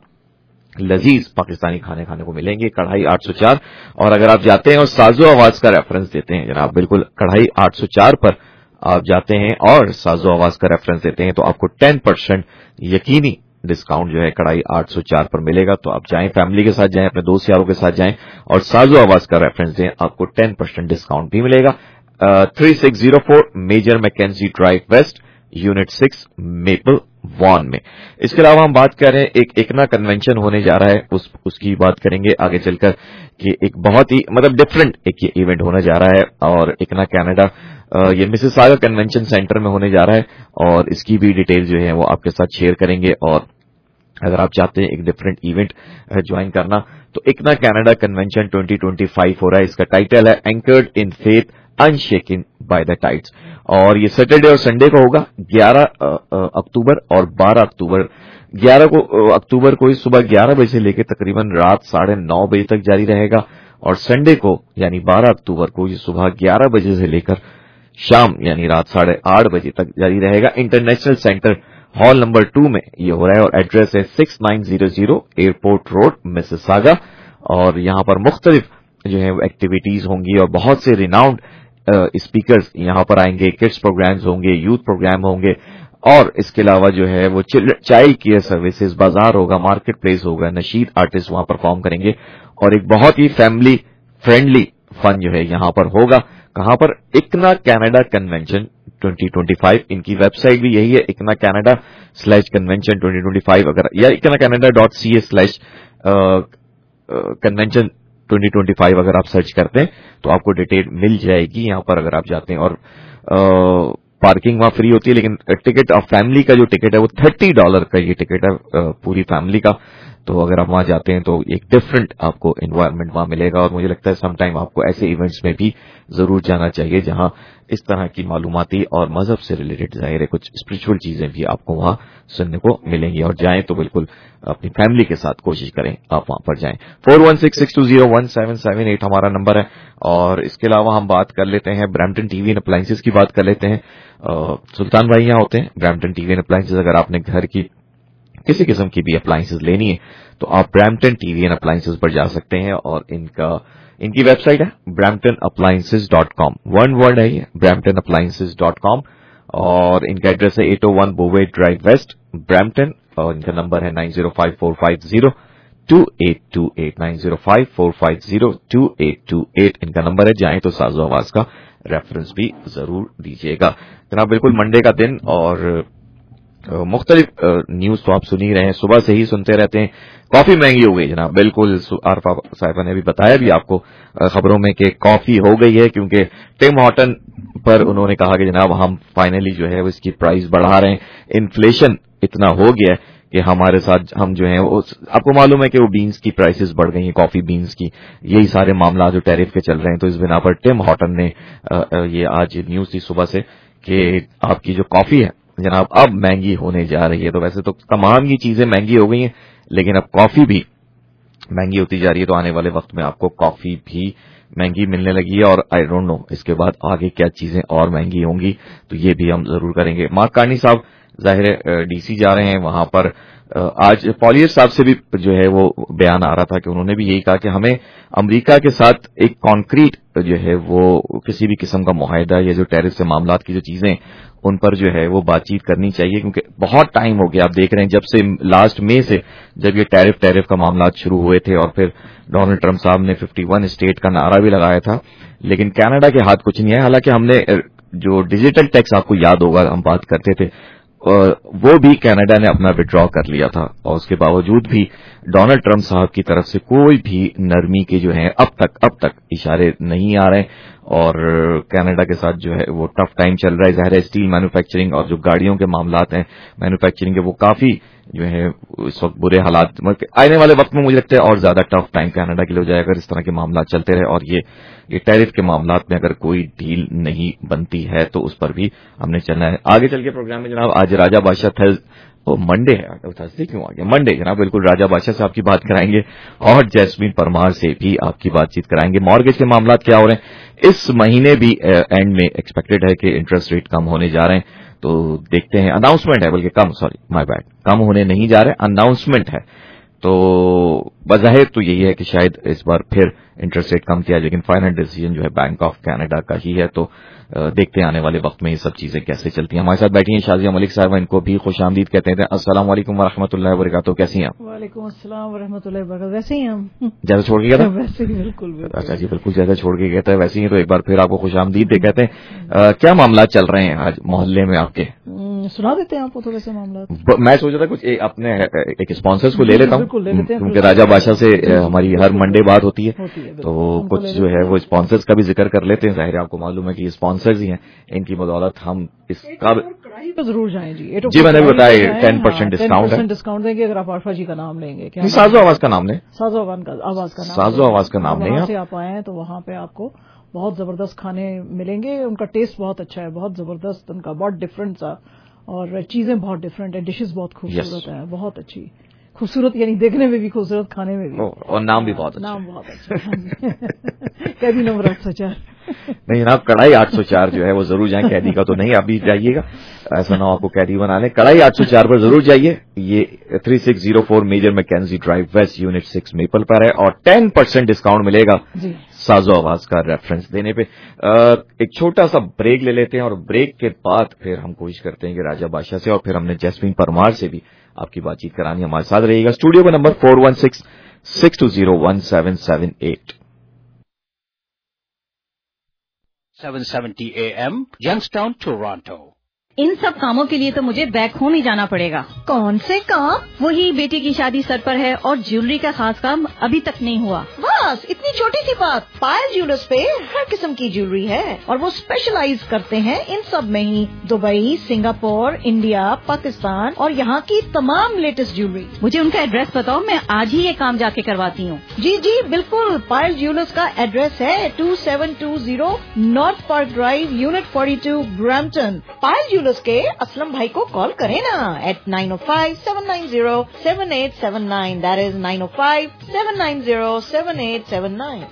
लजीज पाकिस्तानी खाने खाने को मिलेंगे कढ़ाई आठ सौ चार। और अगर आप जाते हैं और साजो आवाज का रेफरेंस देते हैं जनाब, बिल्कुल कढ़ाई आठ सौ चार पर आप जाते हैं और साजो आवाज का रेफरेंस देते हैं तो आपको टेन परसेंट यकीनी डिस्काउंट जो है कढ़ाई आठ सौ चार पर मिलेगा। तो आप जाएं, फैमिली के साथ जाएं, अपने दोस्त यारों के साथ जाएं और साजो आवाज का रेफरेंस दें, आपको टेन परसेंट डिस्काउंट भी मिलेगा। Three six zero four Major Mackenzie Drive West unit six Maple Vaughan में। इसके अलावा हम बात कर रहे हैं एक इकना कन्वेंशन होने जा रहा है, उस उसकी बात करेंगे आगे चलकर कि एक बहुत ही मतलब डिफरेंट एक ये इवेंट होने जा रहा है और इकना कनाडा ये मिसिसागा कन्वेंशन सेंटर में होने जा रहा है और इसकी भी डिटेल जो है वो आपके साथ शेयर करेंगे। और अगर आप चाहते हैं एक डिफरेंट इवेंट ज्वाइन करना तो ICNA Canada convention twenty twenty five हो रहा है। इसका टाइटल है anchored in faith unshaken by the tides और ये सैटरडे और संडे को होगा ग्यारह अक्टूबर और बारह अक्टूबर। ग्यारह को अक्टूबर को सुबह ग्यारह बजे से लेकर तकरीबन रात साढ़े नौ बजे तक जारी रहेगा और संडे को यानी बारह अक्टूबर को ये सुबह ग्यारह बजे से लेकर शाम यानी रात साढ़े आठ बजे तक जारी रहेगा। International Centre hall number two में ये हो रहा है और एड्रेस है six nine zero zero Airport Road Mississauga और यहाँ पर मुख्तलिफ जो है एक्टिविटीज होंगी और बहुत से रिनाउंड स्पीकर्स यहाँ पर आएंगे, किड्स प्रोग्राम्स होंगे, यूथ प्रोग्राम होंगे और इसके अलावा जो है वो चाइल्ड केयर सर्विसेज, बाजार होगा, मार्केट प्लेस होगा, नशीद आर्टिस्ट वहां परफॉर्म करेंगे और एक बहुत ही फैमिली फ्रेंडली फन जो है यहाँ पर होगा। कहां पर? ICNA Canada convention twenty twenty five. इनकी वेबसाइट भी यही है ICNA Canada slash convention twenty twenty five अगर या ICNA Canada dot C A slash convention twenty twenty five अगर आप सर्च करते हैं तो आपको डिटेल मिल जाएगी यहाँ पर अगर आप जाते हैं। और आ, पार्किंग वहां फ्री होती है लेकिन टिकट ऑफ फैमिली का जो टिकट है वो थर्टी डॉलर का ये टिकट है पूरी फैमिली का। तो अगर आप वहां जाते हैं तो एक डिफरेंट आपको एनवायरनमेंट वहां मिलेगा और मुझे लगता है समटाइम आपको ऐसे इवेंट्स में भी जरूर जाना चाहिए जहां इस तरह की मालूमाती और मजहब से रिलेटेड जाहिर है कुछ स्पिरिचुअल चीजें भी आपको वहां सुनने को मिलेंगी। और जाएं तो बिल्कुल अपनी फैमिली के साथ कोशिश करें आप वहां पर जाएं। Four one six six two zero one seven seven eight हमारा नंबर है। और इसके अलावा हम बात कर लेते हैं ब्रैम्पटन टीवी एंड अप्लायंसेज की बात कर लेते हैं। सुल्तान भाई यहाँ होते हैं ब्रैम्पटन टीवी एंड अप्लायंसेज। अगर आपने घर की किसी किस्म की भी अप्लायंसेज लेनी है तो आप ब्रैम्पटन टीवी एंड अप्लायंसेज पर जा सकते हैं और इनका इनकी वेबसाइट है Brampton appliances dot com. One word है ये ब्रैम्पटन अप्लायंसेज डॉट कॉम और इनका एड्रेस है एट ओ वन बोवे ड्राइव वेस्ट ब्रैम्पटन और इनका नंबर है nine zero five four five zero two eight two eight nine zero five four five zero two eight two eight इनका नंबर है। जाएं तो साजो आवाज का रेफरेंस भी जरूर दीजिएगा। जनाब बिल्कुल मंडे का दिन और मुख्तलिफ न्यूज तो आप सुन ही रहे हैं, सुबह से ही सुनते रहते हैं। कॉफी महंगी हो गई जनाब, बिल्कुल आरफा साहिबा ने भी बताया भी आपको खबरों में कि कॉफी हो गई है क्योंकि टिम हॉर्टन पर उन्होंने कहा कि जनाब हम फाइनली जो है इसकी प्राइस बढ़ा रहे हैं, इन्फ्लेशन इतना हो गया है कि हमारे साथ हम जो है आपको मालूम है कि वो बीन्स की प्राइसेस बढ़ गई हैं, कॉफी बीन्स की, यही सारे मामला जो टैरिफ के चल रहे हैं। तो इस बिना पर टिम हॉर्टन ने ये आज न्यूज थी सुबह से कि आपकी जो कॉफी है जनाब अब महंगी होने जा रही है। तो वैसे तो तमाम ये चीजें महंगी हो गई हैं लेकिन अब कॉफी भी महंगी होती जा रही है। तो आने वाले वक्त में आपको कॉफी भी महंगी मिलने लगी है और आई डोंट नो इसके बाद आगे क्या चीजें और महंगी होंगी तो ये भी हम जरूर करेंगे। मार्क कार्नी साहब जाहिर डीसी जा रहे हैं वहां पर। आज पॉलियर साहब से भी जो है वो बयान आ रहा था कि उन्होंने भी यही कहा कि हमें अमेरिका के साथ एक कॉन्क्रीट जो है वो किसी भी किस्म का मुआहदा या जो टैरिफ से मामलात की जो चीजें उन पर जो है वो बातचीत करनी चाहिए क्योंकि बहुत टाइम हो गया। आप देख रहे हैं जब से लास्ट मई से जब ये टैरिफ टैरिफ का मामला शुरू हुए थे और फिर डोनाल्ड ट्रंप साहब ने फिफ्टी वन स्टेट का नारा भी लगाया था लेकिन कनाडा के हाथ कुछ नहीं है। हालांकि हमने जो डिजिटल टैक्स आपको याद होगा हम बात करते थे वो भी कनाडा ने अपना विड्रॉ कर लिया था और उसके बावजूद भी डोनाल्ड ट्रंप साहब की तरफ से कोई भी नरमी के जो है अब तक अब तक इशारे नहीं आ रहे اور کینیڈا کے ساتھ جو ہے وہ ٹف ٹائم چل رہا ہے. ظاہر ہے اسٹیل مینوفیکچرنگ اور جو گاڑیوں کے معاملات ہیں مینوفیکچرنگ کے وہ کافی جو ہے اس وقت برے حالات. آنے والے وقت میں مجھے لگتا ہے اور زیادہ ٹف ٹائم کینیڈا کے لیے ہو جائے گا اس طرح کے معاملات چلتے رہے. اور یہ یہ ٹیرف کے معاملات میں اگر کوئی ڈیل نہیں بنتی ہے تو اس پر بھی ہم نے چلنا ہے. آگے چل کے پروگرام میں جناب آج راجہ بادشاہ تھرز منڈے ہے, تھرسڈے کیوں آ گیا, منڈے جناب بالکل راجہ بادشاہ سے آپ کی بات کرائیں گے اور جیسمین پرمار سے بھی آپ کی بات چیت کرائیں گے. مارگیج کے معاملات کیا ہو رہے ہیں اس مہینے بھی اینڈ میں ایکسپیکٹڈ ہے کہ انٹرسٹ ریٹ کم ہونے جا رہے ہیں, تو دیکھتے ہیں. اناؤنسمنٹ ہے, بلکہ کم سوری مائی بیڈ کم ہونے نہیں جا رہے, اناؤنسمنٹ ہے. تو بظاہر تو یہی ہے کہ شاید اس بار پھر انٹرسٹ ریٹ کم کیا, لیکن فائنل ڈیسیجن جو ہے بینک آف کینیڈا کا ہی ہے. تو دیکھتے ہیں آنے والے وقت میں یہ سب چیزیں کیسے چلتی ہیں. ہمارے ساتھ بیٹھی ہیں شازیہ ملک صاحبہ, ان کو بھی خوش آمدید کہتے ہیں. السلام علیکم ورحمۃ اللہ وبرکاتہ, کیسی ہیں آپ؟ وعلیکم السلام ورحمۃ اللہ وبرکاتہ. ویسے ہی ہم جیسے چھوڑ کے گیا تھا ویسے ہی بالکل. اچھا جی بالکل جیسے چھوڑ کے گیا تھا ویسے ہی. تو ایک بار پھر آپ کو خوش آمدید دے کہتے ہیں. کیا معاملات چل رہے ہیں آج محلے میں آپ کے؟ سنا دیتے ہیں آپ کو تھوڑے سے معاملات. میں سوچ رہا تھا کچھ اپنے ایک اسپانسرز کو لے لیتا ہوں کیونکہ راجہ بادشاہ سے ہماری ہر منڈے بات ہوتی ہے, تو کچھ جو ہے وہ اسپانسرز کا بھی ذکر کر لیتے ہیں. ظاہر آپ کو معلوم ہے کہ اسپانسرز ہی ہیں, ان کی بدولت ہم اس کا ضرور جائیں. جی جی میں نے بھی بتایا ٹین پرسینٹ ڈسکاؤنٹ ہے, ڈسکاؤنٹ دیں گے اگر آپ عارفہ جی کا نام لیں گے. سازو آواز کا نام لیں, سازو آواز کا نام سازو آواز کا نام لیں. وہاں سے آپ آئے ہیں تو وہاں پہ آپ کو بہت زبردست کھانے ملیں گے. ان کا ٹیسٹ بہت اچھا ہے, بہت زبردست, ان کا بہت ڈفرینٹ سا, اور چیزیں بہت ڈفرینٹ ہیں, ڈشز بہت خوبصورت ہیں, بہت اچھی خوبصورت, یعنی دیکھنے میں بھی خوبصورت, کھانے میں بھی, اور نام بھی بہت اچھا, نام بہت اچھا. قیدی نمبر آٹھ سو چار نہیں جناب, کڑھائی آٹھ سو چار جو ہے وہ ضرور جائیں. قیدی کا تو نہیں, آپ بھی جائیے گا, ایسا نہ ہو آپ کو قیدی بنا لیں. کڑھائی آٹھ سو چار پر ضرور جائیے. یہ three six zero four Major Mackenzie Drive West unit six Maple پر ہے, اور ٹین پرسینٹ ڈسکاؤنٹ ملے گا سازو آواز کا ریفرنس دینے پہ. ایک چھوٹا سا بریک لے لیتے ہیں, اور بریک کے بعد پھر ہم کوشش کرتے ہیں کہ راجہ بادشاہ سے, اور پھر ہم نے جیسمین پرمار سے بھی آپ کی بات چیت کرانی. ہمارے ساتھ رہے گا. اسٹوڈیو کا number four one six six two zero one seven seven eight. seven seventy A M Youngstown, Toronto. ان سب کاموں کے لیے تو مجھے بیک ہوم ہی جانا پڑے گا. کون سے کام؟ وہی بیٹی کی شادی سر پر ہے اور جیولری کا خاص کام ابھی تک نہیں ہوا. بس اتنی چھوٹی سی بات. پائل جیولرز پہ ہر قسم کی جیولری ہے اور وہ اسپیشلائز کرتے ہیں ان سب میں ہی. دبئی, سنگاپور, انڈیا, پاکستان اور یہاں کی تمام لیٹسٹ جیولری. مجھے ان کا ایڈریس بتاؤ, میں آج ہی یہ کام جا کے کرواتی ہوں. جی جی بالکل. پائل جیولرز کا ایڈریس ہے two seven two zero North Park Drive, unit forty two, Brampton. Payal jewellers کے اسلم بھائی کو کال کریں نا eight nine O five seven nine zero seven eight seven nine. That is nine O five seven nine zero seven eight seven nine.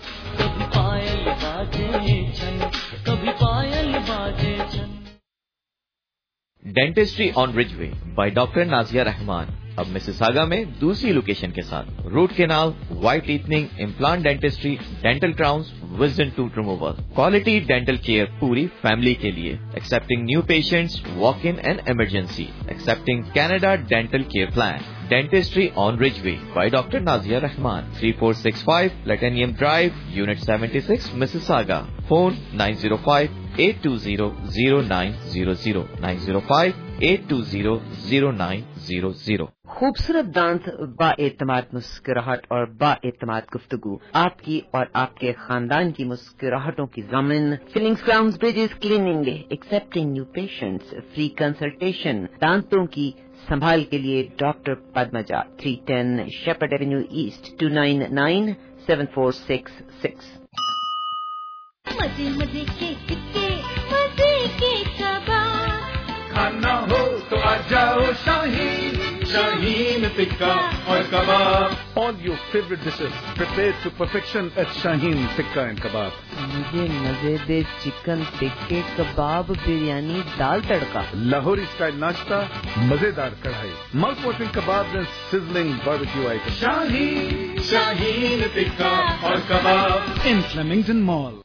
Dentistry on Ridgeway by doctor Nazia Rahman اب مسیساگا میں دوسری لوکیشن کے ساتھ. Root canal, white ٹیتننگ, implant dentistry, dental crowns, wisdom tooth removal, quality dental care پوری فیملی کے لیے. Accepting new patients, walk in and emergency. Accepting Canada dental care plan. Dentistry on Ridgeway by doctor Nazia Rahman, three four six five Platinum Drive, unit seventy six, Mississauga. Phone nine zero five eight two zero zero nine zero zero, nine zero five eight two zero zero nine zero zero. خوبصورت دانت, با اعتماد مسکراہٹ اور با اعتماد گفتگو, آپ کی اور آپ کے خاندان کی مسکراہٹوں کی ضامن. Fillings, crowns, bridges, cleaning, accepting new patients, free consultation. دانتوں کی سنبھال کے لیے doctor Padmaja, three ten Shepherd Avenue East, two nine nine seven four six six. مزے مزے کے ٹکے, مزے کے کباب, کھانا ہو تو آ جاؤ شاہین, شاہین ٹکا اور کباب. All your favorite dishes prepared to perfection at Shaheen Tikka and Kebab. مجھے مزیدار چکن ٹکے, کباب, بریانی, دال تڑکا. لاہوری اسٹائل ناشتہ, مزیدار کڑھائی, mouth watering kebab and sizzling barbecue items. Shaheen, Shaheen tikka اور kebab in Flemington Mall.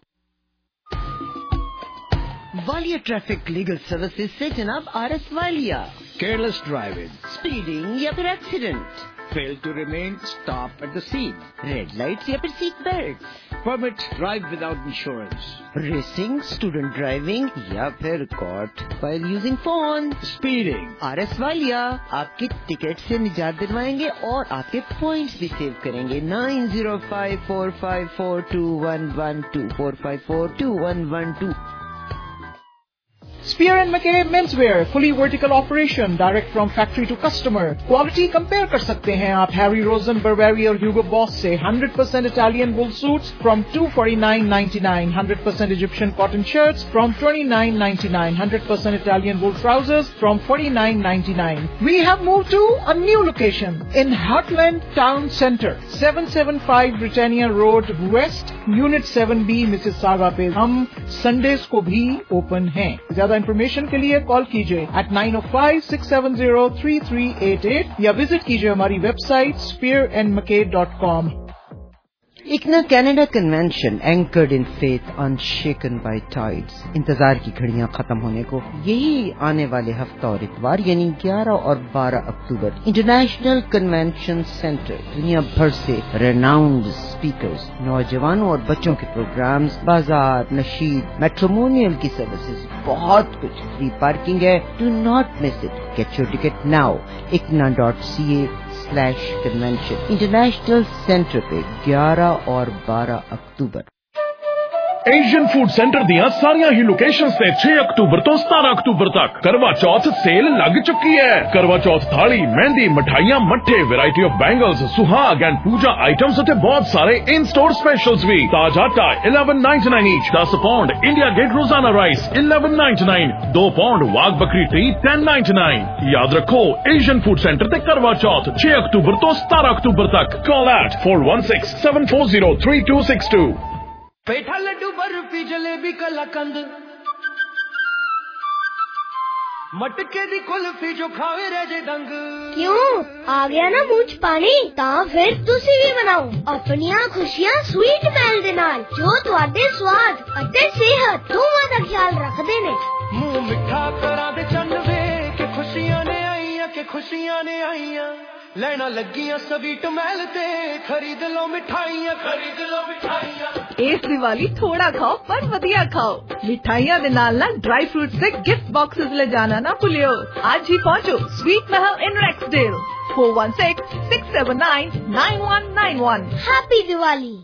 Walia traffic legal services سے جناب R S Walia. Careless driving. Speeding یا پھر accident, Fail to remain, stop at the scene. Red lights یا پھر seat belt, permit, drive without insurance. Racing, student driving या फिर caught while using phone. Speeding. R S Walia आपकी टिकट से निजात दिलवाएंगे और आपके पॉइंट्स भी सेव करेंगे. Nine zero five four five four two one one two four five four two one one two. Spear and Mackay Menswear, fully vertical operation, direct from factory to customer. Quality compare कर सकते हैं आप Harry Rosen, Burberry और Hugo Boss से. one hundred percent Italian wool suits from two forty-nine ninety-nine. one hundred percent Egyptian cotton shirts from twenty-nine ninety-nine. one hundred percent Italian wool trousers from forty-nine ninety-nine. We have moved to a new location in Heartland Town Center, seven seventy-five Britannia Road West, Unit seven B, Mississauga पे. हम Sundays को भी open हैं. ज्यादा इंफॉर्मेशन के लिए कॉल कीजिए at nine O five six seven zero three three eight eight या विजिट कीजिए हमारी website Spear and Mackay dot com. ICNA Canada convention anchored in faith unshaken by tides. इंतजार की घड़ियां खत्म होने को. यही आने वाले हफ्ता और इतवार यानी ग्यारह और बारह अक्टूबर इंटरनेशनल कन्वेंशन सेंटर दुनिया भर से रेनाउंड स्पीकर्स, नौजवानों और बच्चों के प्रोग्राम्स, बाजार, नशीद, मैट्रिमोनियल की सर्विसेज, बहुत कुछ. फ्री पार्किंग है. Do not miss it. Get your ticket now. ICNA dot C A slash convention. International Centre पे ग्यारह और बारह अक्टूबर. एशियन फूड सेंटर दियां सारियां ही लोकेशंस ते छह अक्टूबर तो सतारह अक्टूबर तक करवा चौथ सेल लग चुकी है. करवा चौथ थाली, मेहंदी, मिठाइयां, मट्ठे, वैरायटी ऑफ बैंगल्स, सुहाग एंड पूजा आइटम्स ते बहुत सारे इन स्टोर स्पेशल्स भी. Taj atta eleven ninety nine each. दस pound India Gate Rozana rice eleven ninety nine. दो pound Wagh Bakri tea ten ninety nine. याद रखो एशियन फूड सेंटर ते करवा चौथ छह अक्टूबर तो सतारह अक्टूबर तक. Call at four one six seven four zero three two six two. Petha laddu barfi jalebi kalakand मटके दी कुल्फी जो खावे रह जे दंग. क्यों आ गया ना मुंह च पानी? तां फिर तुसी भी बनाओ अपनियां खुशियां स्वीट मैल दे नाल जो तुहाडे स्वाद अते सेहत दोवां दा ख्याल रखदे ने. मुंह मिठा करा दे चन्न वे के खुशियां ने आईयां के खुशियां ने आईयां. लेना लगियां स्वीट मैल ते खरीद लो मिठाइयां खरीद लो मिठाइयां. इस दिवाली थोड़ा खाओ पर वधिया खाओ. मिठाइयां दे नाल ना ड्राई फ्रूट से गिफ्ट बॉक्सेस ले जाना ना भूलियो. आज ही पहुंचो Sweet Mahal in Rexdale. Four one six six seven nine nine one nine one. Happy Diwali.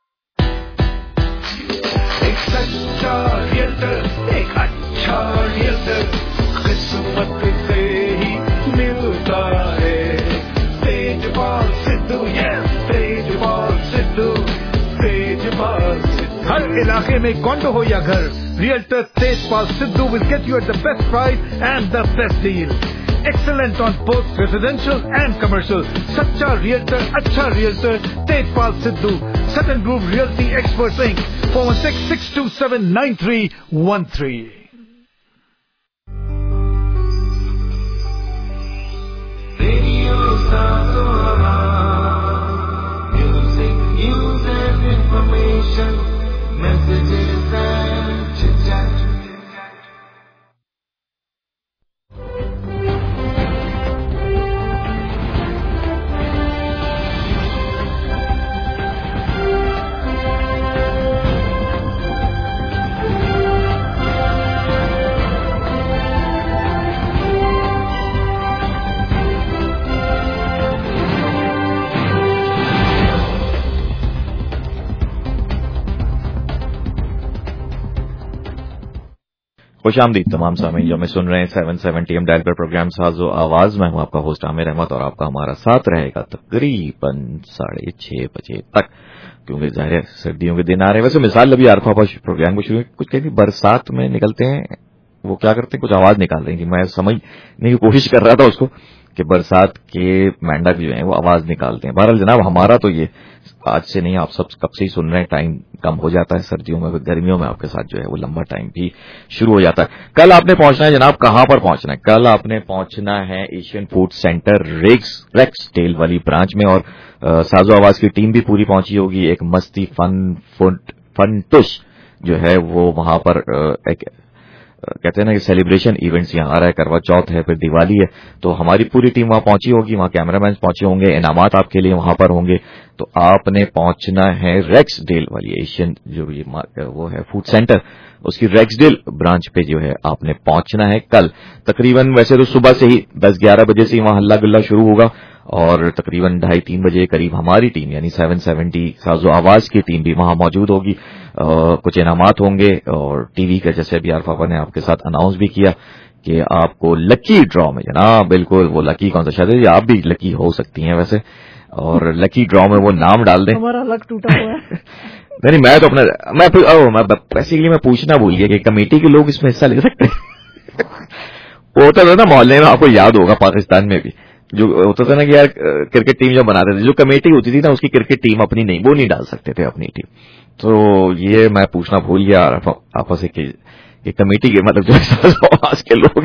एक सच्चा रियल्टर, एक अच्छा रियल्टर किस्मत से ही मिलता है. तेजपाल सिद्धू, यस तेजपाल सिद्धू, तेजपाल सिद्धू. हर इलाके में कॉन्डो हो या घर, realtor Tejpal Sidhu will get you at the best price and the best deal. Excellent on both residential and commercial. सच्चा रियल्टर, अच्छा realtor Tejpal Sidhu. Sutton Group Realty Experts Incorporated. Four one six six two seven nine three one three. Radio Sahara, music, news and information, messages and chit-chat. खुश आमदीद तमाम सामीन जो हमें सुन रहे हैं सेवन सेवेंटी एम डायल पर प्रोग्राम साजो आवाज. मैं हूं आपका होस्ट आमिर अहमद और आपका हमारा साथ रहेगा तकरीबन साढ़े छह बजे तक, क्योंकि जाहिर है सर्दियों के दिन आ रहे हैं. वैसे मिसाल अभी आरफा पर प्रोग्राम को शुरू कुछ कहती बरसात में निकलते हैं, वो क्या करते हैं, कुछ आवाज निकाल रही थी. मैं समझने की कोशिश कर रहा था उसको कि बरसात के मेंढक जो हैं वो आवाज निकालते हैं. बहरहाल जनाब हमारा तो ये आज से नहीं, आप सब कब से ही सुन रहे हैं. टाइम कम हो जाता है सर्दियों में, गर्मियों में आपके साथ जो है वो लंबा टाइम भी शुरू हो जाता है. कल आपने पहुंचना है जनाब, कहां पर पहुंचना है? कल आपने पहुंचना है Asian food centre Rex Rexdale वाली ब्रांच में, और आ, साजो आवाज की टीम भी पूरी पहुंची होगी. एक मस्ती फन फन टुश जो है वो वहां पर आ, एक कहते हैं ना कि सेलिब्रेशन इवेंट्स यहाँ आ रहा है, करवा चौथ है, फिर दिवाली है, तो हमारी पूरी टीम वहां पहुंची होगी, वहां कैमरामैन पहुंचे होंगे, इनामात आपके लिए वहां पर होंगे। तो आपने पहुंचना है रेक्सडेल वाली एशियन जो ये वो है फूड सेंटर, उसकी रेक्सडेल ब्रांच पे जो है आपने पहुंचना है कल तकरीबन। वैसे तो सुबह से ही दस ग्यारह बजे से वहां हल्ला गुल्ला शुरू होगा और तकरीबन ढाई तीन बजे करीब हमारी टीम यानी सेवन सेवेंटी साजो आवाज की टीम भी वहां मौजूद होगी। आ, कुछ इनामात होंगे और टीवी का जैसे अभी आर पापा ने आपके साथ अनाउंस भी किया कि आपको लकी ड्रॉ में जनाब, बिल्कुल वो लकी कौन सा शायद आप भी लकी हो सकती हैं वैसे, और लकी ड्रॉ में वो नाम डाल दें। हमारा लक टूटा हुआ है। नहीं मैं तो अपना मैं ओ, मैं बेसिकली मैं पूछना भूल गया कि कमेटी के लोग इसमें हिस्सा ले सकते हैं। वो होता था ना मोहल्ले में, आपको याद होगा पाकिस्तान में भी जो होता था ना कि यार क्रिकेट टीम जो बनाते थे, जो कमेटी होती थी ना उसकी क्रिकेट टीम अपनी नहीं, वो नहीं डाल सकते थे अपनी टीम। तो ये मैं पूछना भूल गया आपस से कि, कि कमेटी के मतलब जो आज के लोग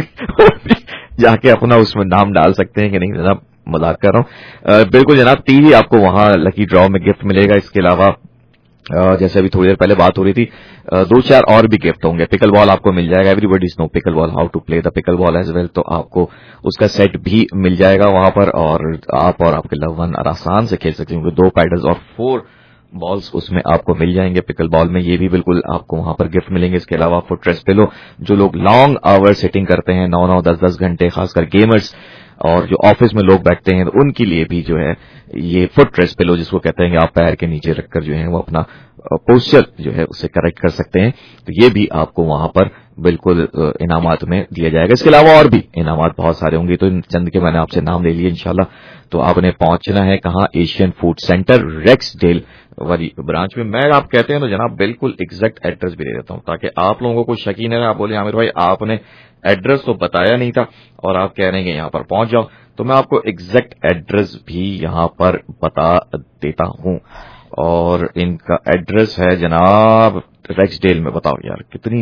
जाके अपना उसमें नाम डाल सकते हैं कि नहीं, जनाब मजाक कर रहा हूँ। बिल्कुल जनाब, टीवी आपको वहां लकी ड्रॉ में गिफ्ट मिलेगा। इसके अलावा जैसे अभी थोड़ी देर पहले बात हो रही थी, दो चार और भी गिफ्ट होंगे। पिकल बॉल आपको मिल जाएगा, everybody know pickle ball, how to play the pickle ball as well, तो आपको उसका सेट भी मिल जाएगा वहां पर और आप और आपके लव वन आसान से खेल सकते हैं। दो पैडल्स और फोर बॉल्स उसमें आपको मिल जाएंगे पिकल बॉल में, ये भी बिल्कुल आपको वहां पर गिफ्ट मिलेंगे। इसके अलावा फुट रेस्ट पिलो, जो लोग लॉन्ग आवर सिटिंग करते हैं नौ नौ दस दस घंटे, खासकर गेमर्स और जो ऑफिस में लोग बैठते हैं, तो उनके लिए भी जो है ये फुट रेस्ट पिलो जिसको कहते हैं कि आप पैर के नीचे रखकर जो है वो अपना पोस्चर जो है उसे करेक्ट कर सकते हैं, तो ये भी आपको वहां पर बिल्कुल इनामात में दिया जाएगा। इसके अलावा और भी इनामात बहुत सारे होंगे, तो इन चंद के मैंने आपसे नाम ले लिए इंशाल्लाह। तो आपने पहुंचना है कहाँ, एशियन फूड सेंटर रेक्सडेल वाली ब्रांच में। मैं आप कहते हैं तो जनाब बिल्कुल एग्जैक्ट एड्रेस भी दे देता हूं ताकि आप लोगों को शकीन है, आप बोले आमिर भाई आपने एड्रेस तो बताया नहीं था और आप कह रहे हैं कि यहां पर पहुंच जाओ, तो मैं आपको एग्जैक्ट एड्रेस भी यहां पर बता देता हूं। और इनका एड्रेस है जनाब रेक्सडेल में, बताओ यार कितनी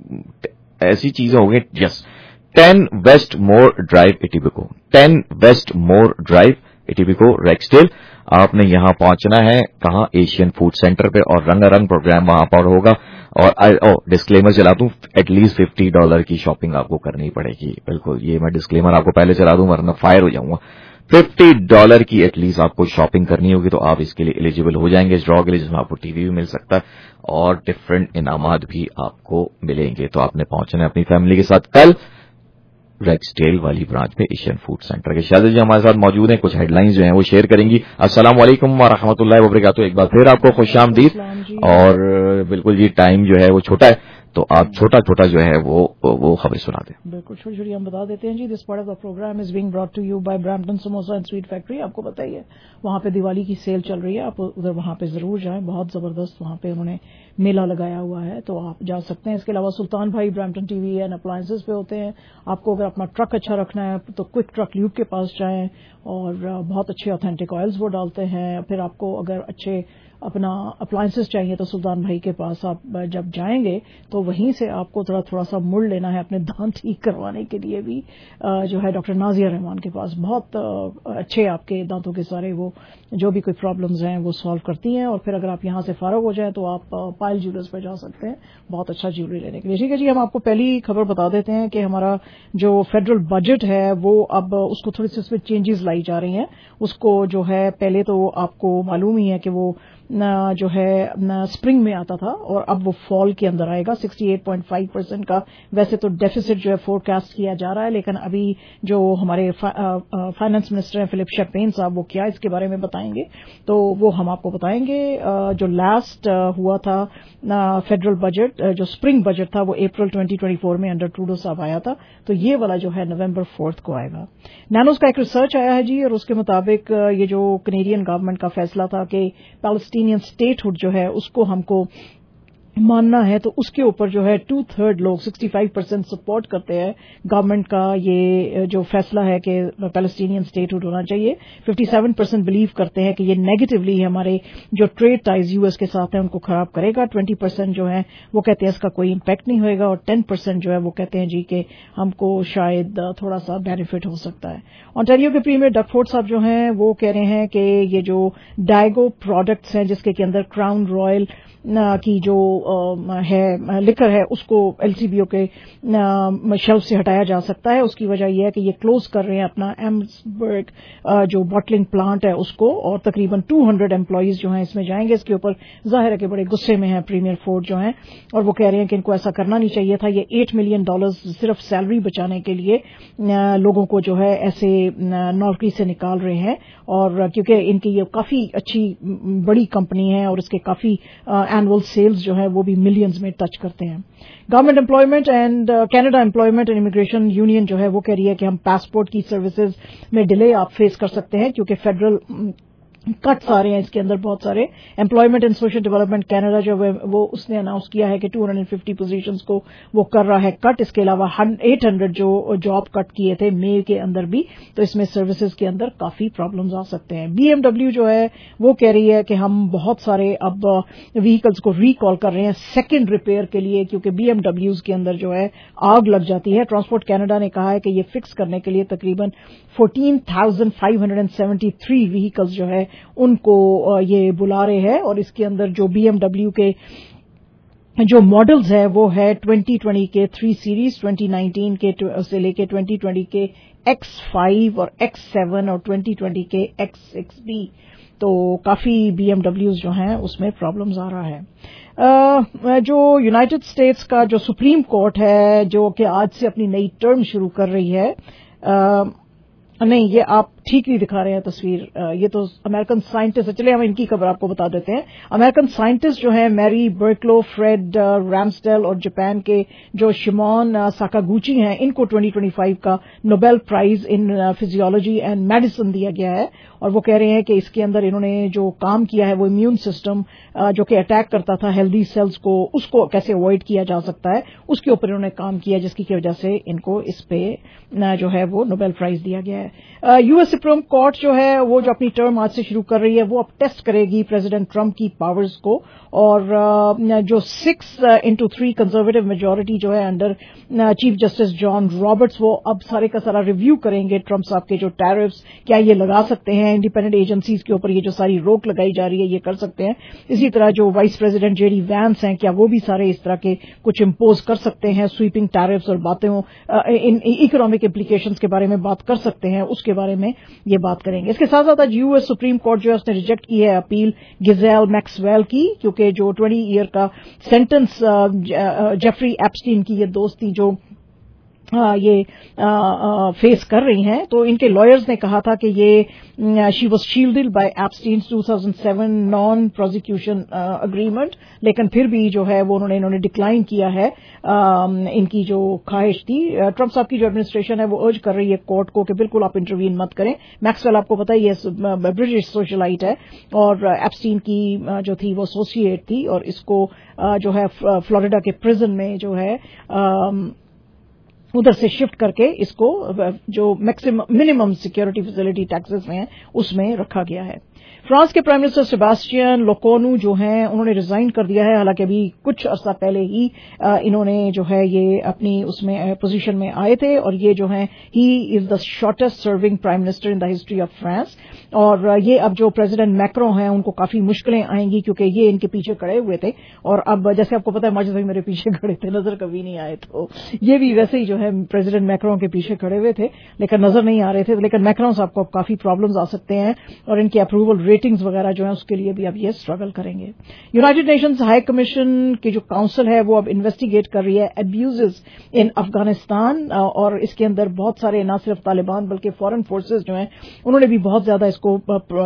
ऐसी चीजें हो गई। Yes, ten Westmore drive Etobicoke, ten Westmore drive Etobicoke Rexdale. आपने यहां पहुंचना है कहां, एशियन फूड सेंटर पे, और रंगारंग प्रोग्राम वहां पर होगा। और ओ डिस्क्लेमर चला दूं, एटलीस्ट फिफ्टी डॉलर की शॉपिंग आपको करनी पड़ेगी। बिल्कुल ये मैं डिस्क्लेमर आपको पहले चला दूं वरना फायर हो जाऊंगा। फिफ्टी डॉलर की एटलीस्ट आपको शॉपिंग करनी होगी, तो आप इसके लिए एलिजिबल हो जाएंगे इस ड्रॉ के लिए, जिसमें आपको टीवी भी मिल सकता है और डिफरेंट इनामात भी आपको मिलेंगे। तो आपने पहुंचना है अपनी फैमिली के साथ कल रेक्सडेल वाली ब्रांच में एशियन फूड सेंटर के। शायद जी हमारे साथ मौजूद हैं, कुछ हेडलाइंस जो हैं वो शेयर करेंगी। अस्सलाम वालेकुम व रहमतुल्लाहि व बरकातहू। एक बार फिर आपको खुशामदीद। और बिल्कुल जी टाइम जो है वो छोटा है, तो आप छोटा छोटा जो है वो वो खबरें सुना दें। बिल्कुल छोटी छोटी हम बता देते हैं जी। This part of the programme is being brought to you by Brampton samosa and sweet factory. आपको पता ही है वहां पे दिवाली की सेल चल रही है, आप उधर वहां पे जरूर जाएं, बहुत जबरदस्त वहां पे उन्होंने मेला लगाया हुआ है, तो आप जा सकते हैं। इसके अलावा सुल्तान भाई ब्रैम्पटन टीवी एंड अप्लायंसेज पे होते हैं। आपको अगर अपना ट्रक अच्छा रखना है तो क्विक ट्रक ल्यूब के पास जाएं, और बहुत अच्छे ऑथेंटिक ऑयल्स वो डालते हैं। फिर आपको अगर अच्छे अपना अप्लायंसेस चाहिए तो सुल्तान भाई के पास आप जब जाएंगे तो वहीं से आपको थोड़ा थोड़ा सा मुड़ लेना है अपने दांत ठीक करवाने के लिए भी, जो है डॉक्टर नाजिया रहमान के पास बहुत अच्छे आपके दांतों के सारे वो जो भी कोई प्रॉब्लम्स हैं वो सॉल्व करती हैं। और फिर अगर आप यहां से फारग हो जाएं तो आप पायल ज्वेलर्स पर जा सकते हैं बहुत अच्छा ज्वेलरी लेने के लिए। ठीक है जी, हम आपको पहली खबर बता देते हैं कि हमारा जो फेडरल बजट है वो अब उसको थोड़ी सी उसमें चेंजेस लाई जा रही हैं। उसको जो है पहले तो आपको मालूम ही है कि वो न जो है न स्प्रिंग में आता था और अब वो फॉल के अंदर आएगा। अड़सठ पॉइंट पाँच परसेंट का वैसे तो डेफिसिट जो है फोरकास्ट किया जा रहा है, लेकिन अभी जो हमारे फा, फाइनेंस मिनिस्टर हैं फिलिप शैपेन साहब वो क्या इसके बारे में बताएंगे, तो वो हम आपको बताएंगे। जो लास्ट हुआ था फेडरल बजट, जो स्प्रिंग बजट था वो अप्रैल ट्वेंटी ट्वेंटी फोर में अंडर ट्रूडो साहब आया था, तो ये वाला जो है नवंबर फोर्थ को आएगा। नैनोस का एक रिसर्च आया है जी, और उसके मुताबिक ये जो कनेडियन गवर्नमेंट का फैसला था कि पैलेस्टीनियन स्टेटहुड जो है उसको हमको मानना है, तो उसके ऊपर जो है टू थर्ड लोग पैंसठ परसेंट सपोर्ट करते हैं गवर्नमेंट का ये जो फैसला है कि पैलेस्टीनियन स्टेटहुड होना चाहिए। सत्तावन परसेंट बिलीव करते हैं कि ये नेगेटिवली हमारे जो ट्रेड टाइज यूएस के साथ हैं उनको खराब करेगा। बीस परसेंट जो है वो कहते हैं इसका कोई इम्पैक्ट नहीं होएगा, और दस परसेंट जो है वो कहते हैं जी कि हमको शायद थोड़ा सा बेनिफिट हो सकता है। ऑन्टारियो के प्रीमियर डकफोर्ड साहब जो हैं वो कह रहे हैं कि ये जो डायगो प्रोडक्ट्स हैं जिसके के अंदर क्राउन रॉयल की जो ہے लिकर है उसको एलसीबीओ के शेल्फ से हटाया जा सकता है। उसकी वजह यह है कि ये क्लोज कर रहे हैं अपना एम्सबर्ग जो बॉटलिंग प्लांट है उसको, और तकरीबन दो सौ एम्प्लॉइज जो हैं इसमें जाएंगे। इसके ऊपर जाहिर है कि बड़े गुस्से में हैं प्रीमियर फोर्ड जो हैं, और वो कह रहे हैं कि इनको ऐसा करना नहीं चाहिए था। ये आठ मिलियन डॉलर्स सिर्फ सैलरी बचाने के लिए लोगों को जो है ऐसे नौकरी से निकाल रहे हैं, और क्योंकि इनकी ये काफी अच्छी बड़ी कंपनी है और इसके काफी एनुअल सेल्स जो है वो भी मिलियंस में टच करते हैं। Government employment and Canada employment and immigration union जो है वो कह रही है कि हम पासपोर्ट की सर्विसेज में डिले आप फेस कर सकते हैं, क्योंकि फेडरल कट्स आ रहे हैं इसके अंदर बहुत सारे। Employment and social development Canada जो है वो उसने अनाउंस किया है कि दो सौ पचास पोजीशंस को वो कर रहा है कट। इसके अलावा आठ सौ जो जॉब कट किए थे मई के अंदर भी, तो इसमें सर्विसेज के अंदर काफी प्रॉब्लम्स आ सकते हैं। बीएमडब्ल्यू जो है वो कह रही है कि हम बहुत सारे अब व्हीकल्स को रिकॉल कर रहे हैं सेकेंड रिपेयर के लिए, क्योंकि बीएमडब्ल्यूज के अंदर जो है आग लग जाती है। ट्रांसपोर्ट कनाडा ने कहा है कि ये फिक्स करने के लिए तकरीबन चौदह हज़ार पाँच सौ तिहत्तर व्हीकल्स जो है उनको ये बुला रहे हैं, और इसके अंदर जो बीएमडब्ल्यू के जो मॉडल्स है वो है दो हज़ार बीस के थ्री सीरीज, दो हज़ार उन्नीस के से लेके दो हज़ार बीस के एक्स फाइव और एक्स सेवन और दो हज़ार बीस के एक्स सिक्स बी। तो काफी बीएमडब्ल्यूज जो हैं उसमें प्रॉब्लम्स आ रहा है। uh, जो यूनाइटेड स्टेट्स का जो सुप्रीम कोर्ट है जो कि आज से अपनी नई टर्म शुरू कर रही है, uh, नहीं ये आप ठीक नहीं दिखा रहे हैं तस्वीर, ये तो अमेरिकन साइंटिस्ट है। चलिए हम इनकी खबर आपको बता देते हैं। अमेरिकन साइंटिस्ट जो है मैरी बर्कलो, फ्रेड रैम्सडेल और जापान के जो शिमोन साकागुची हैं, इनको दो हज़ार पच्चीस का Nobel prize in physiology and medicine दिया गया है, और वो कह रहे हैं कि इसके अंदर इन्होंने जो काम किया है वो इम्यून सिस्टम जो कि अटैक करता था हेल्दी सेल्स को, उसको कैसे अवॉइड किया जा सकता है उसके ऊपर इन्होंने काम किया, जिसकी वजह से इनको इस पे जो है वो नोबेल प्राइज दिया गया है। यूएस सुप्रीम कोर्ट जो है वो जो अपनी टर्म आज से शुरू कर रही है वो अब टेस्ट करेगी प्रेसिडेंट ट्रंप की पावर्स को, और जो six into three conservative majority जो है under chief justice John Roberts, वो अब सारे का सारा रिव्यू करेंगे ट्रंप साहब के जो टैरिफ्स क्या ये लगा सकते हैं, इंडिपेंडेंट एजेंसीज के ऊपर ये जो सारी रोक लगाई जा रही है ये कर सकते हैं। इसी तरह जो वाइस प्रेसिडेंट जेडी वैंस हैं क्या वो भी सारे इस तरह के कुछ इम्पोज कर सकते हैं, स्वीपिंग टैरिफ्स और बातें इन इकोनॉमिक इम्प्लीकेशंस के बारे में बात कर सकते हैं, उसके बारे में ये बात करेंगे। इसके साथ साथ आज यूएस सुप्रीम कोर्ट जो है उसने रिजेक्ट की है अपील गिजेल मैक्सवेल की, क्योंकि जो ट्वेंटी ईयर का सेंटेंस जेफरी एप्स्टीन की ये दोस्त थी जो आ, ये आ, आ, फेस कर रही हैं, तो इनके लॉयर्स ने कहा था कि ये she was shielded by Epstein दो हज़ार सात नॉन प्रोसिक्यूशन अग्रीमेंट, लेकिन फिर भी जो है वो उन्होंने इन्होंने डिक्लाइन किया है आ, इनकी जो ख्वाहिश थी। ट्रंप साहब की जो एडमिनिस्ट्रेशन है वो अर्ज कर रही है कोर्ट को कि बिल्कुल आप इंटरवीन मत करें। मैक्सवेल आपको पता ही है ब्रिटिश सोशलाइट है, और एप्स्टीन की जो थी वो एसोसिएट थी, और इसको जो है फ्लोरिडा के प्रिजन में जो है आ, उधर से शिफ्ट करके इसको जो maximum minimum security facility Texas में है उसमें रखा गया है। फ्रांस के प्राइम मिनिस्टर सेबास्टियन लोकोनू जो हैं उन्होंने रिजाइन कर दिया है, हालांकि अभी कुछ अर्सा पहले ही इन्होंने जो है ये अपनी उसमें पोजीशन में आए थे, और ये जो है he is the shortest serving prime minister in the history of France. और ये अब जो प्रेसिडेंट मैक्रो हैं उनको काफी मुश्किलें आएंगी, क्योंकि ये इनके पीछे खड़े हुए थे, और अब जैसे आपको पता है माजिद भाई मेरे पीछे खड़े थे, नजर कभी नहीं आए, तो ये भी वैसे ही जो है प्रेसिडेंट मैक्रो के पीछे खड़े हुए थे लेकिन नजर नहीं आ रहे थे। लेकिन मैक्रो साहब को अब काफी प्रॉब्लम्स आ सकते हैं, और इनकी अप्रूवल रेटिंग्स वगैरह जो है उसके लिए भी अब ये स्ट्रगल करेंगे। यूनाइटेड नेशंस हाई कमीशन की जो काउंसिल है वो अब इन्वेस्टिगेट कर रही है एब्यूजेस इन अफगानिस्तान, और इसके अंदर बहुत सारे न सिर्फ तालिबान बल्कि फॉरेन फोर्सेस जो हैं उन्होंने भी बहुत ज्यादा इसको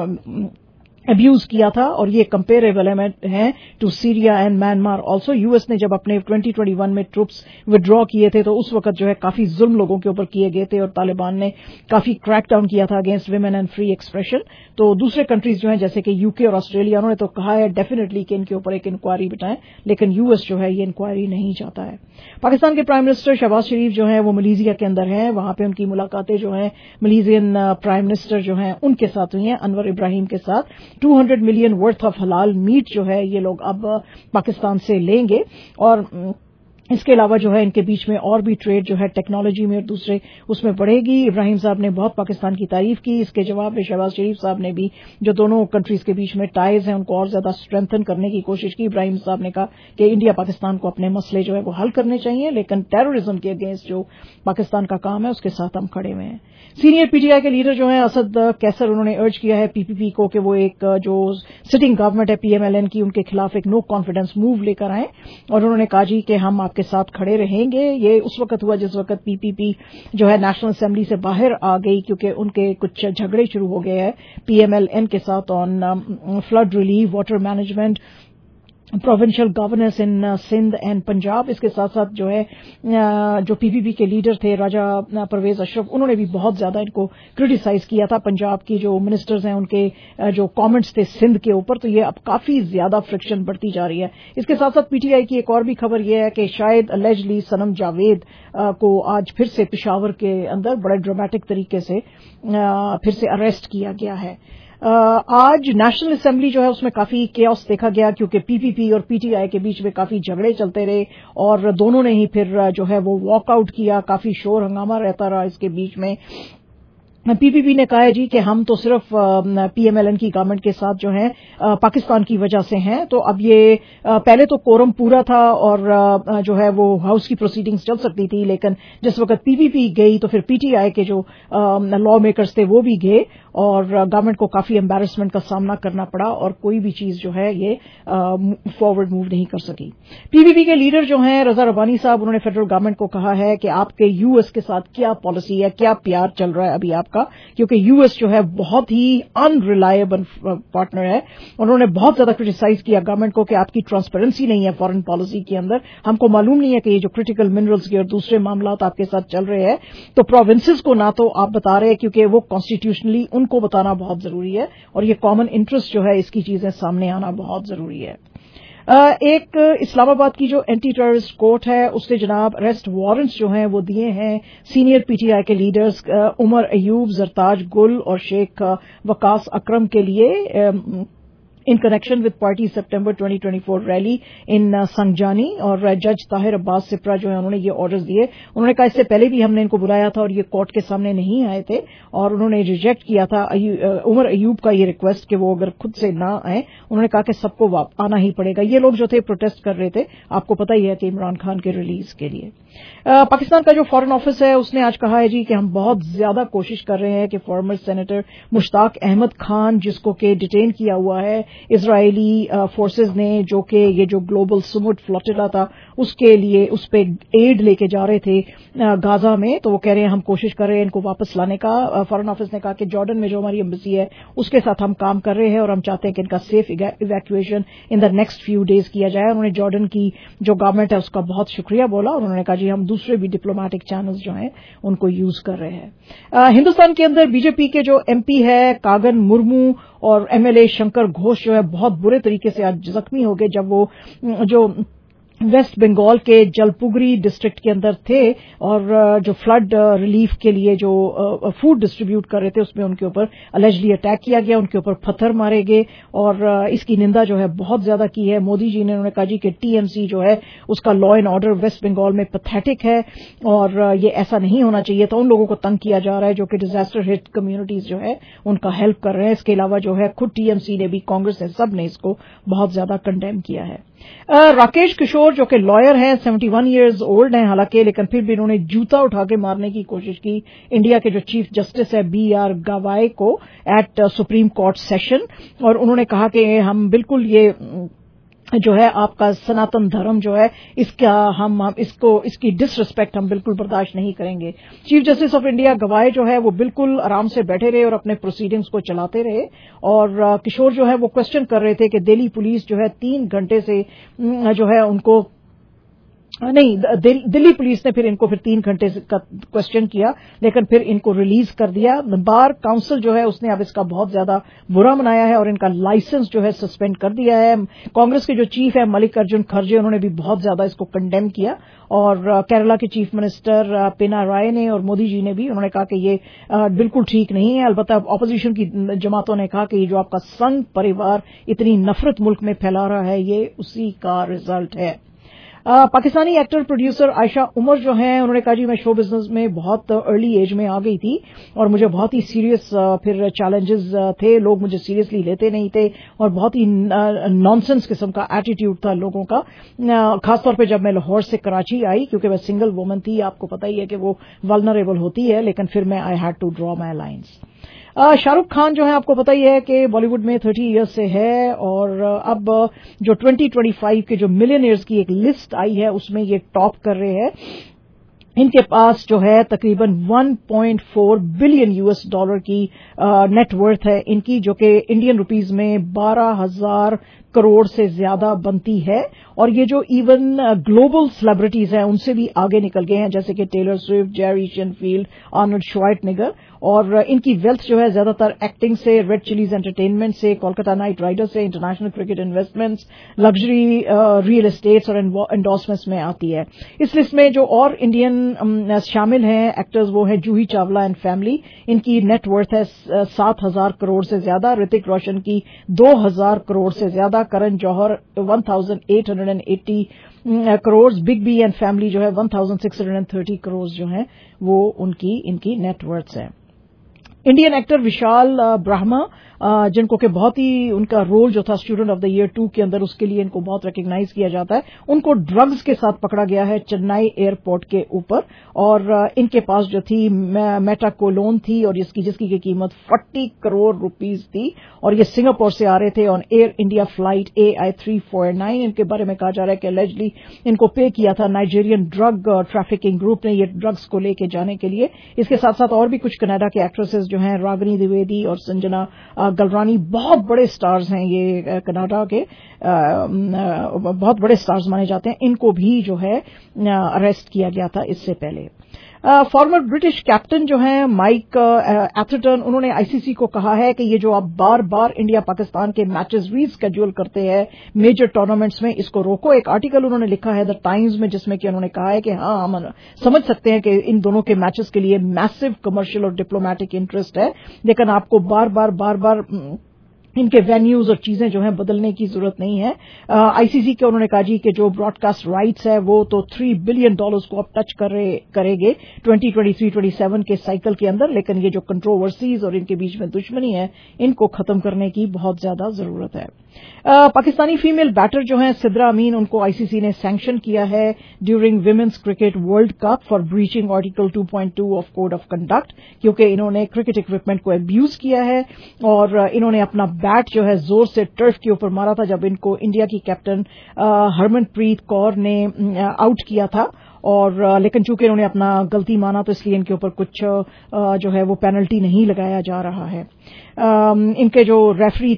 अब्यूज किया था, और ये कंपेरेबल है to Syria and Myanmar also. US ने जब अपने दो हज़ार इक्कीस में ट्रूप्स विड्रॉ किए थे तो उस वक्त जो है काफी जुल्म लोगों के ऊपर किए गए थे, और तालिबान ने काफी क्रैकडाउन किया था against women and free expression. तो दूसरे कंट्रीज जो हैं जैसे कि यूके और ऑस्ट्रेलिया उन्होंने तो कहा है डेफिनेटली कि इनके ऊपर एक इंक्वायरी बिठाएं, लेकिन यूएस जो है ये इंक्वायरी नहीं चाहता है। पाकिस्तान के प्राइम मिनिस्टर शहबाज शरीफ जो है वो मलेशिया के अंदर हैं, वहां पे उनकी मुलाकातें जो है मलेशियन प्राइम मिनिस्टर जो है उनके साथ हुई हैं, अनवर इब्राहिम के साथ। दो सौ मिलियन वर्थ ऑफ हलाल मीट जो है ये लोग अब पाकिस्तान से लेंगे, और اس کے علاوہ جو ہے ان کے بیچ میں اور بھی ٹریڈ جو ہے ٹیکنالوجی میں اور دوسرے اس میں بڑھے گی. ابراہیم صاحب نے بہت پاکستان کی تعریف کی. اس کے جواب میں شہباز شریف صاحب نے بھی جو دونوں کنٹریز کے بیچ میں ٹائز ہیں ان کو اور زیادہ اسٹرینتھن کرنے کی کوشش کی. ابراہیم صاحب نے کہا کہ انڈیا پاکستان کو اپنے مسئلے جو ہے وہ حل کرنے چاہیے, لیکن ٹیررزم کے اگینسٹ جو پاکستان کا کام ہے اس کے ساتھ ہم کھڑے ہوئے ہیں. سینئر پی ٹی آئی کے لیڈر جو ہیں اسد کیسر, انہوں نے ارج کیا ہے پی پی پی کو کہ وہ ایک جو سٹنگ گورنمنٹ ہے پی ایم ایل این کی ان کے خلاف ایک نو کانفیڈنس موو لے کر آئیں, اور انہوں نے کہا جی کہ ہم آپ کے ساتھ کھڑے رہیں گے. یہ اس وقت ہوا جس وقت پی پی پی جو ہے نیشنل اسمبلی سے باہر آ گئی کیونکہ ان کے کچھ جھگڑے شروع ہو گئے ہیں پی ایم ایل این کے ساتھ on flood relief, water management, provincial governance in Sindh and Punjab. اس کے ساتھ ساتھ جو ہے جو پی پی پی کے لیڈر تھے راجہ پرویز اشرف, انہوں نے بھی بہت زیادہ ان کو کرٹیسائز کیا تھا. پنجاب کی جو منسٹرز ہیں ان کے جو کامنٹس تھے سندھ کے اوپر, تو یہ اب کافی زیادہ فرکشن بڑھتی جا رہی ہے. اس کے ساتھ ساتھ پی ٹی آئی کی ایک اور بھی خبر یہ ہے کہ شاید الیجلی سنم جاوید کو آج پھر سے پشاور کے اندر بڑے ڈرامیٹک طریقے سے پھر سے اریسٹ کیا گیا ہے. آج نیشنل اسمبلی جو ہے اس میں کافی کیوس دیکھا گیا کیونکہ پی پی پی اور پی ٹی آئی کے بیچ میں کافی جھگڑے چلتے رہے اور دونوں نے ہی پھر جو ہے وہ واک آؤٹ کیا. کافی شور ہنگامہ رہتا رہا اس کے بیچ میں. پی پی پی نے کہا ہے جی کہ ہم تو صرف پی ایم ایل این کی گورنمنٹ کے ساتھ جو ہیں پاکستان کی وجہ سے ہیں. تو اب یہ پہلے تو کورم پورا تھا اور جو ہے وہ ہاؤس کی پروسیڈنگز چل سکتی تھی, لیکن جس وقت پی پی پی گئی تو پھر پی ٹی آئی کے جو لا میکرز تھے وہ بھی گئے اور گورنمنٹ کو کافی امبیرسمنٹ کا سامنا کرنا پڑا اور کوئی بھی چیز جو ہے یہ فارورڈ موو نہیں کر سکی. پی پی پی کے لیڈر جو ہیں رضا ربانی صاحب, انہوں نے فیڈرل گورنمنٹ کو کہا ہے کہ آپ کے یو ایس کے ساتھ کیا پالیسی ہے, کیا پیار چل رہا ہے ابھی آپ کا, کیونکہ یو ایس جو ہے بہت ہی ان ریلائبل پارٹنر ہے. انہوں نے بہت زیادہ کرٹیسائز کیا گورنمنٹ کو کہ آپ کی ٹرانسپیرنسی نہیں ہے فارن پالیسی کے اندر. ہم کو معلوم نہیں ہے کہ یہ جو کرٹیکل منرلز کے اور دوسرے معاملات آپ کے ساتھ چل رہے ہیں تو پروونسز کو نہ تو آپ بتا رہے کیونکہ وہ کانسٹیٹیوشنلی ان کو بتانا بہت ضروری ہے اور یہ کامن انٹرسٹ جو ہے اس کی چیزیں سامنے آنا بہت ضروری ہے. ایک اسلام آباد کی جو اینٹی ٹیررسٹ کورٹ ہے اس نے جناب اریسٹ وارنٹس جو ہیں وہ دیے ہیں سینئر پی ٹی آئی کے لیڈرز عمر ایوب, زرتاج گل اور شیخ وقاص اکرم کے لیے in connection with party September twenty twenty-four rally in uh, Sangjani. اور جج طاہر عباس سپرا جو ہے انہوں نے یہ آرڈرز دیے. انہوں نے کہا اس سے پہلے بھی ہم نے ان کو بلایا تھا اور یہ کورٹ کے سامنے نہیں آئے تھے اور انہوں نے ریجیکٹ کیا تھا عمر ایوب کا یہ ریکویسٹ کہ وہ اگر خود سے نہ آئیں. انہوں نے کہا کہ سب کو آنا ہی پڑے گا. یہ لوگ جو تھے پروٹیسٹ کر رہے تھے, آپ کو پتہ ہی ہے کہ عمران خان کے ریلیز کے لیے. پاکستان کا جو فارن آفس ہے اس نے آج کہا ہے جی کہ ہم بہت زیادہ کوشش کر رہے ہیں کہ فارمر سینیٹر مشتاق احمد خان جس کو کہ ڈیٹین کیا ہوا ہے اسرائیلی فورسز نے, جو کہ یہ جو گلوبل سمٹ فلوٹیلا تھا اس کے لیے اس پہ ایڈ لے کے جا رہے تھے غازہ میں, تو وہ کہہ رہے ہیں ہم کوشش کر رہے ہیں ان کو واپس لانے کا. فارن آفس نے کہا کہ جارڈن میں جو ہماری ایمبیسی ہے اس کے ساتھ ہم کام کر رہے ہیں اور ہم چاہتے ہیں کہ ان کا safe evacuation in the next few days کیا جائے. انہوں نے جارڈن کی جو گورنمنٹ ہے اس کا بہت شکریہ بولا. انہوں نے کہا جی ہم دوسرے بھی ڈپلومیٹک چینلز جو ہیں ان کو یوز کر رہے ہیں. ہندوستان کے اندر بی جے پی کے جو ایم پی ہے کاگن مرمو اور M L A Shankar Ghosh جو ہے بہت برے طریقے سے آج زخمی ہو گئے جب وہ جو ویسٹ بنگال کے جلپگری ڈسٹرکٹ کے اندر تھے اور جو فلڈ ریلیف کے لیے جو فوڈ ڈسٹریبیوٹ کر رہے تھے اس میں ان کے اوپر الیجلی اٹیک کیا گیا, ان کے اوپر پتھر مارے گئے اور اس کی نندا جو ہے بہت زیادہ کی ہے مودی جی نے. انہوں نے کہا جی کہ ٹی ایم سی جو ہے اس کا law and order West Bengal میں پیتھیٹک ہے اور یہ ایسا نہیں ہونا چاہیے تھا. ان لوگوں کو تنگ کیا جا رہا ہے جو کہ ڈیزاسٹر ہٹ کمیونٹیز جو ہے ان کا ہیلپ کر رہے ہیں. اس کے علاوہ جو ہے خود ٹی ایم سی نے بھی, کانگریس نے, سب نے اس کو بہت زیادہ کنڈیم کیا ہے. راکیش کشور جو کہ لائر ہیں سیونٹی ون ایئرز اولڈ ہیں حالانکہ, لیکن پھر بھی انہوں نے جوتا اٹھا کے مارنے کی کوشش کی انڈیا کے جو چیف جسٹس ہے بی آر گوائے کو ایٹ سپریم کورٹ سیشن, اور انہوں نے کہا کہ ہم بالکل یہ جو ہے آپ کا سناتن دھرم جو ہے اس کا ہم اس کو اس کی ڈس ریسپیکٹ ہم بالکل برداشت نہیں کریں گے. Chief justice of India Gavai جو ہے وہ بالکل آرام سے بیٹھے رہے اور اپنے پروسیڈنگز کو چلاتے رہے اور کشور جو ہے وہ کوشچن کر رہے تھے کہ دہلی پولیس جو ہے تین گھنٹے سے جو ہے ان کو نہیں دلی پولیس نے پھر ان کو پھر تین گھنٹے کا کوشچن کیا لیکن پھر ان کو ریلیز کر دیا. بار کاؤنسل جو ہے اس نے اب اس کا بہت زیادہ برا منایا ہے اور ان کا لائسنس جو ہے سسپینڈ کر دیا ہے. کانگریس کے جو چیف ہے ملک ارجن کھرگے انہوں نے بھی بہت زیادہ اس کو کنڈیم کیا اور کیرلا کے چیف منسٹر پینا رائے نے اور مودی جی نے بھی, انہوں نے کہا کہ یہ بالکل ٹھیک نہیں ہے. البتہ اپوزیشن کی جماعتوں نے کہا کہ یہ جو آپ کا سنگھ پریوار اتنی نفرت ملک میں پھیلا رہا ہے یہ اسی کا رزلٹ ہے. पाकिस्तानी एक्टर प्रोड्यूसर आयशा उमर जो हैं उन्होंने कहा जी मैं शो बिजनेस में बहुत अर्ली एज में आ गई थी और मुझे बहुत ही सीरियस फिर चैलेंजेस थे, लोग मुझे सीरियसली लेते नहीं थे और बहुत ही नॉनसेंस किस्म का एटीट्यूड था लोगों का, खासतौर पे जब मैं लाहौर से कराची आई क्योंकि मैं सिंगल वुमन थी, आपको पता ही है कि वो वल्नरेबल होती है, लेकिन फिर मैं I had to draw my lines. Shahrukh Khan जो है आपको पता ही है कि बॉलीवुड में तीस इयर्स से है और अब जो ट्वेंटी ट्वेंटी फाइव के जो मिलियनियर्स की एक लिस्ट आई है उसमें ये टॉप कर रहे हैं। इनके पास जो है तकरीबन one point four billion US dollar की नेट वर्थ है इनकी, जो कि इंडियन रुपीस में बारह हजार करोड़ से ज्यादा बनती है। और ये जो इवन ग्लोबल सेलिब्रिटीज हैं उनसे भी आगे निकल गए हैं, जैसे कि Taylor Swift, Jerry Seinfeld, Arnold Schwarzenegger. और इनकी वेल्थ जो है ज्यादातर एक्टिंग से, रेड चिलीज एंटरटेनमेंट से, कोलकाता नाइट राइडर्स से, international cricket investments, luxury real estates और एंडोर्समेंट्स में आती है। इस लिस्ट में जो और इंडियन शामिल हैं एक्टर्स वो है जूही चावला एंड फैमिली, इनकी नेट वर्थ है सात हजार करोड़ से ज्यादा, ऋतिक रोशन की दो हजार करोड़ से ज्यादा, Karan Johar one thousand eight hundred and eighty crore, big B and family जो है one thousand six hundred and thirty crore जो है वो उनकी इनकी नेट वर्थ है। इंडियन एक्टर विशाल ब्राह्मा जिनको कि बहुत ही उनका रोल जो था student of the year two के अंदर, उसके लिए इनको बहुत रिकग्नाइज किया जाता है, उनको ड्रग्स के साथ पकड़ा गया है चेन्नई एयरपोर्ट के ऊपर और इनके पास जो थी मेटाकोलोन थी और इसकी जिसकी की कीमत चालीस करोड़ रुपीस थी और ये सिंगापुर से आ रहे थे on Air India flight A I three four nine. इनके बारे में कहा जा रहा है कि एलिजिडली इनको पे किया था नाइजीरियन ड्रग ट्रैफिकिंग ग्रुप ने ये ड्रग्स को लेके जाने के लिए। इसके साथ साथ और भी कुछ कनाडा के एक्ट्रेसेस जो हैं रागिनी द्विवेदी और संजना गलरानी, बहुत बड़े स्टार्स हैं ये कनाडा के, बहुत बड़े स्टार्स माने जाते हैं, इनको भी जो है अरेस्ट किया गया था इससे पहले। फॉर्मर ब्रिटिश कैप्टन जो हैं माइक एथरटन, उन्होंने आईसीसी को कहा है कि ये जो आप बार बार इंडिया पाकिस्तान के मैचेस रीस्केड्यूल करते हैं मेजर टूर्नामेंट्स में, इसको रोको। एक आर्टिकल उन्होंने लिखा है द टाइम्स में जिसमें कि उन्होंने कहा है कि हाँ हम समझ सकते हैं कि इन दोनों के मैचेस के लिए मैसिव कमर्शियल और डिप्लोमेटिक इंटरेस्ट है, लेकिन आपको बार बार बार बार इनके वेन्यूज और चीजें जो हैं बदलने की जरूरत नहीं है। आईसीसी के उन्होंने कहा जी कि जो ब्रॉडकास्ट राइट्स है वो तो थ्री बिलियन डॉलर्स को अब टच करे करेंगे twenty twenty three twenty seven के साइकिल के अंदर, लेकिन ये जो कंट्रोवर्सीज और इनके बीच में दुश्मनी है इनको खत्म करने की बहुत ज्यादा जरूरत है। आ, पाकिस्तानी फीमेल बैटर जो हैं सिद्रा अमीन, उनको आईसीसी ने सैंक्शन किया है during women's cricket world cup for breaching article two point two of code of conduct, क्योंकि इन्होंने क्रिकेट इक्विपमेंट को अब्यूज किया है और इन्होंने अपना बैट जो है जोर से टर्फ के ऊपर मारा था जब इनको इंडिया की कैप्टन हरमनप्रीत कौर ने आउट किया था। और लेकिन चूंकि इन्होंने अपना गलती माना तो इसलिए इनके ऊपर कुछ जो है वो पेनल्टी नहीं लगाया जा रहा है। इनके जो रेफरी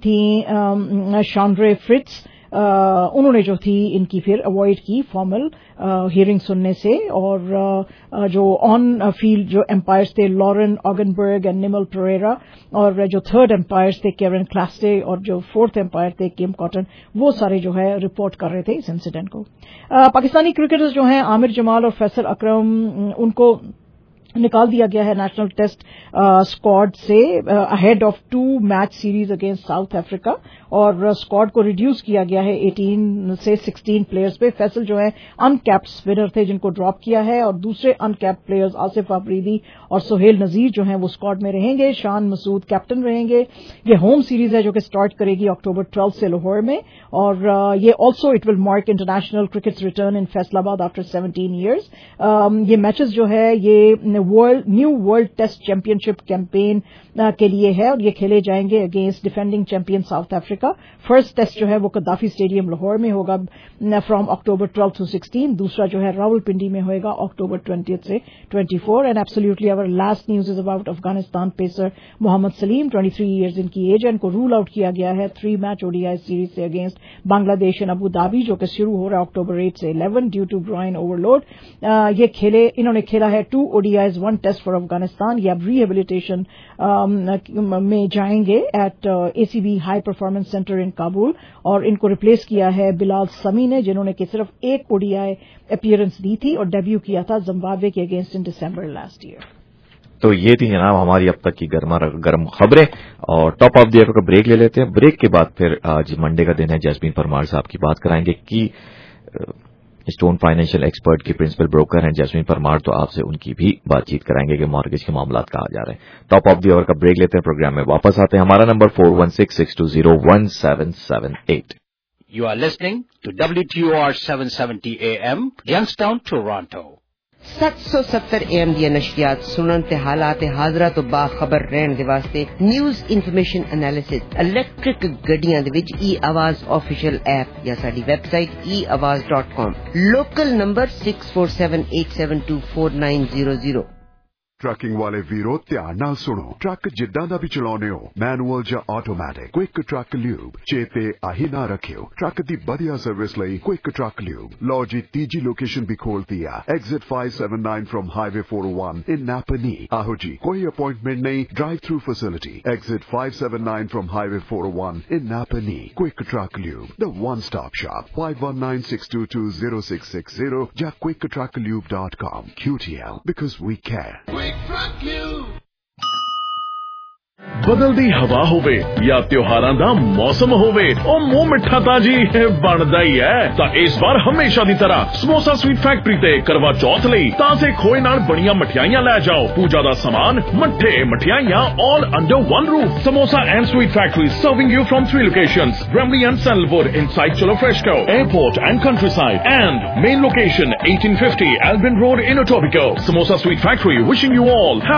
थी शांड्रे फ्रिट्स, Uh, उन्होंने जो थी इनकी फिर अवॉइड की फॉर्मल हियरिंग सुनने से और uh, जो ऑन फील्ड जो एम्पायर्स थे Lauren Agenbag and Nimal Perera और जो थर्ड एम्पायर्स थे केविन क्लास्टे और जो फोर्थ एम्पायर थे किम कॉटन, वो सारे जो है रिपोर्ट कर रहे थे इस इंसिडेंट को। uh, पाकिस्तानी क्रिकेटर्स जो हैं आमिर जमाल और फैसल अकरम, उनको निकाल दिया गया है नेशनल टेस्ट स्क्वाड से ahead of two match series against South Africa और स्क्वाड को रिड्यूस किया गया है अठारह से सोलह प्लेयर्स पे। फैसल जो है अनकैप्ड स्पिनर थे जिनको ड्रॉप किया है और दूसरे अनकैप्ड प्लेयर्स आसिफ आफरीदी और सोहेल नजीर जो हैं वो स्क्वाड में रहेंगे। शान मसूद कैप्टन रहेंगे। ये होम सीरीज है जो कि स्टार्ट करेगी अक्टूबर ट्वेल्थ से लाहौर में और ये also it will mark international cricket return in Faisalabad after seventeen years. ये मैचेस जो है ये world new world test championship campaign के लिए है और ये खेले जाएंगे against defending champion South Africa. First test जो है वो कद्दाफी स्टेडियम लाहौर में होगा from October twelfth to sixteen. दूसरा जो है रावलपिंडी में होगा अक्टूबर ट्वेंटियथ से twenty four. And absolutely our last news is about Afghanistan pacer Mohammad Saleem, twenty three years इनकी एज है। इनको रूल आउट किया गया है थ्री मैच ओडीआई सीरीज से against Bangladesh in Abu Dhabi जो कि शुरू हो रहा है अक्टूबर एट से eleven due to groin overload. ये खेले इन्होंने खेला है two ODIs one test for Afghanistan. ये अब रिहेबिलिटेशन में जाएंगे at ACB high performance centre in Kabul और इनको रिप्लेस किया है बिलाल समी ने जिन्होंने कि सिर्फ एक ओडीआई अपीयरेंस दी थी और डेब्यू किया था जिम्बाब्वे के against in December last year. तो ये थी जनाब हमारी अब तक की गर्मा गर्म खबरें और टॉप ऑफ द ईयर का ब्रेक ले लेते हैं। ब्रेक के बाद फिर आज मंडे का दिन है, जैस्मीन परमार साहब की बात कराएंगे कि स्टोन फाइनेंशियल एक्सपर्ट की प्रिंसिपल ब्रोकर हैं जैस्मीन परमार, तो आपसे उनकी भी बातचीत कराएंगे कि मॉर्गेज के मामला कहा जा रहे हैं। टॉप ऑफ द आवर का ब्रेक लेते हैं, प्रोग्राम में वापस आते हैं। हमारा number four one six six two zero one seven seven eight. You are listening to W T O R seven seventy A M, Youngstown, Toronto. सात सौ सत्तर ए एम दी नशियात सुनन ते हालात हाजरा तो बाखबर रहन दे वास्ते न्यूज़ इन्फॉर्मेशन एनालिसिस इलेक्ट्रिक गड्डियां दे विच ई आवाज ऑफिशियल ऐप या साडी website E Awaz dot com. Local number six four seven eight seven two four nine zero zero. Trucking वाले वीरो ध्यान नाल सुनो, ट्रक जिद्दां दा भी चलाउने हो, मैनुअल या ऑटोमैटिक, क्विक ट्रक ल्यूब चेते आही ना रखियो। ट्रक दी बढ़िया सर्विस लई क्विक ट्रक ल्यूब लो जी तीजी लोकेशन भी खोलती है, exit five seven nine from highway four O one in Napanee. आहो जी, कोई अपॉइंटमेंट नहीं, drive through facility, exit five seven nine from highway four O one in Napanee. Quick Truck Lube, the one stop shop, five one nine six two two zero six six zero या Quick Truck Lube dot com. Q T L, because we care. ਬਦਲਦੀ ਹਵਾ ਹੋਵੇ ਜਾਂ ਤਿਉਹਾਰਾਂ ਦਾ ਮੌਸਮ ਹੋਵੇ, ਉਹ ਮੂੰਹ ਮਿੱਠਾ ਤਾਂ ਜੀ ਬਣਦਾ ਹੀ ਹੈ। ਤਾਂ ਇਸ ਵਾਰ ਹਮੇਸ਼ਾ ਦੀ ਤਰ੍ਹਾਂ ਸਮੋਸਾ ਸਵੀਟ ਫੈਕਟਰੀ ਤੇ ਕਰਵਾ ਚੌਥ ਲਈ ਤਾਜ਼ੇ ਖੋਏ ਨਾਲ ਬਣੀਆਂ ਮਠਿਆਈਆਂ ਲੈ ਜਾਓ। ਪੂਜਾ ਦਾ ਸਮਾਨ, ਮੱਠੇ, ਮਠਿਆਈਆਂ, all under one roof. Samosa and Sweet Factory serving you from three locations: Bramley and Sandalwood inside Cholo Fresco, Airport and Countryside, and main location eighteen fifty Albin Road in Etobicoke. Samosa Sweet Factory wishing you all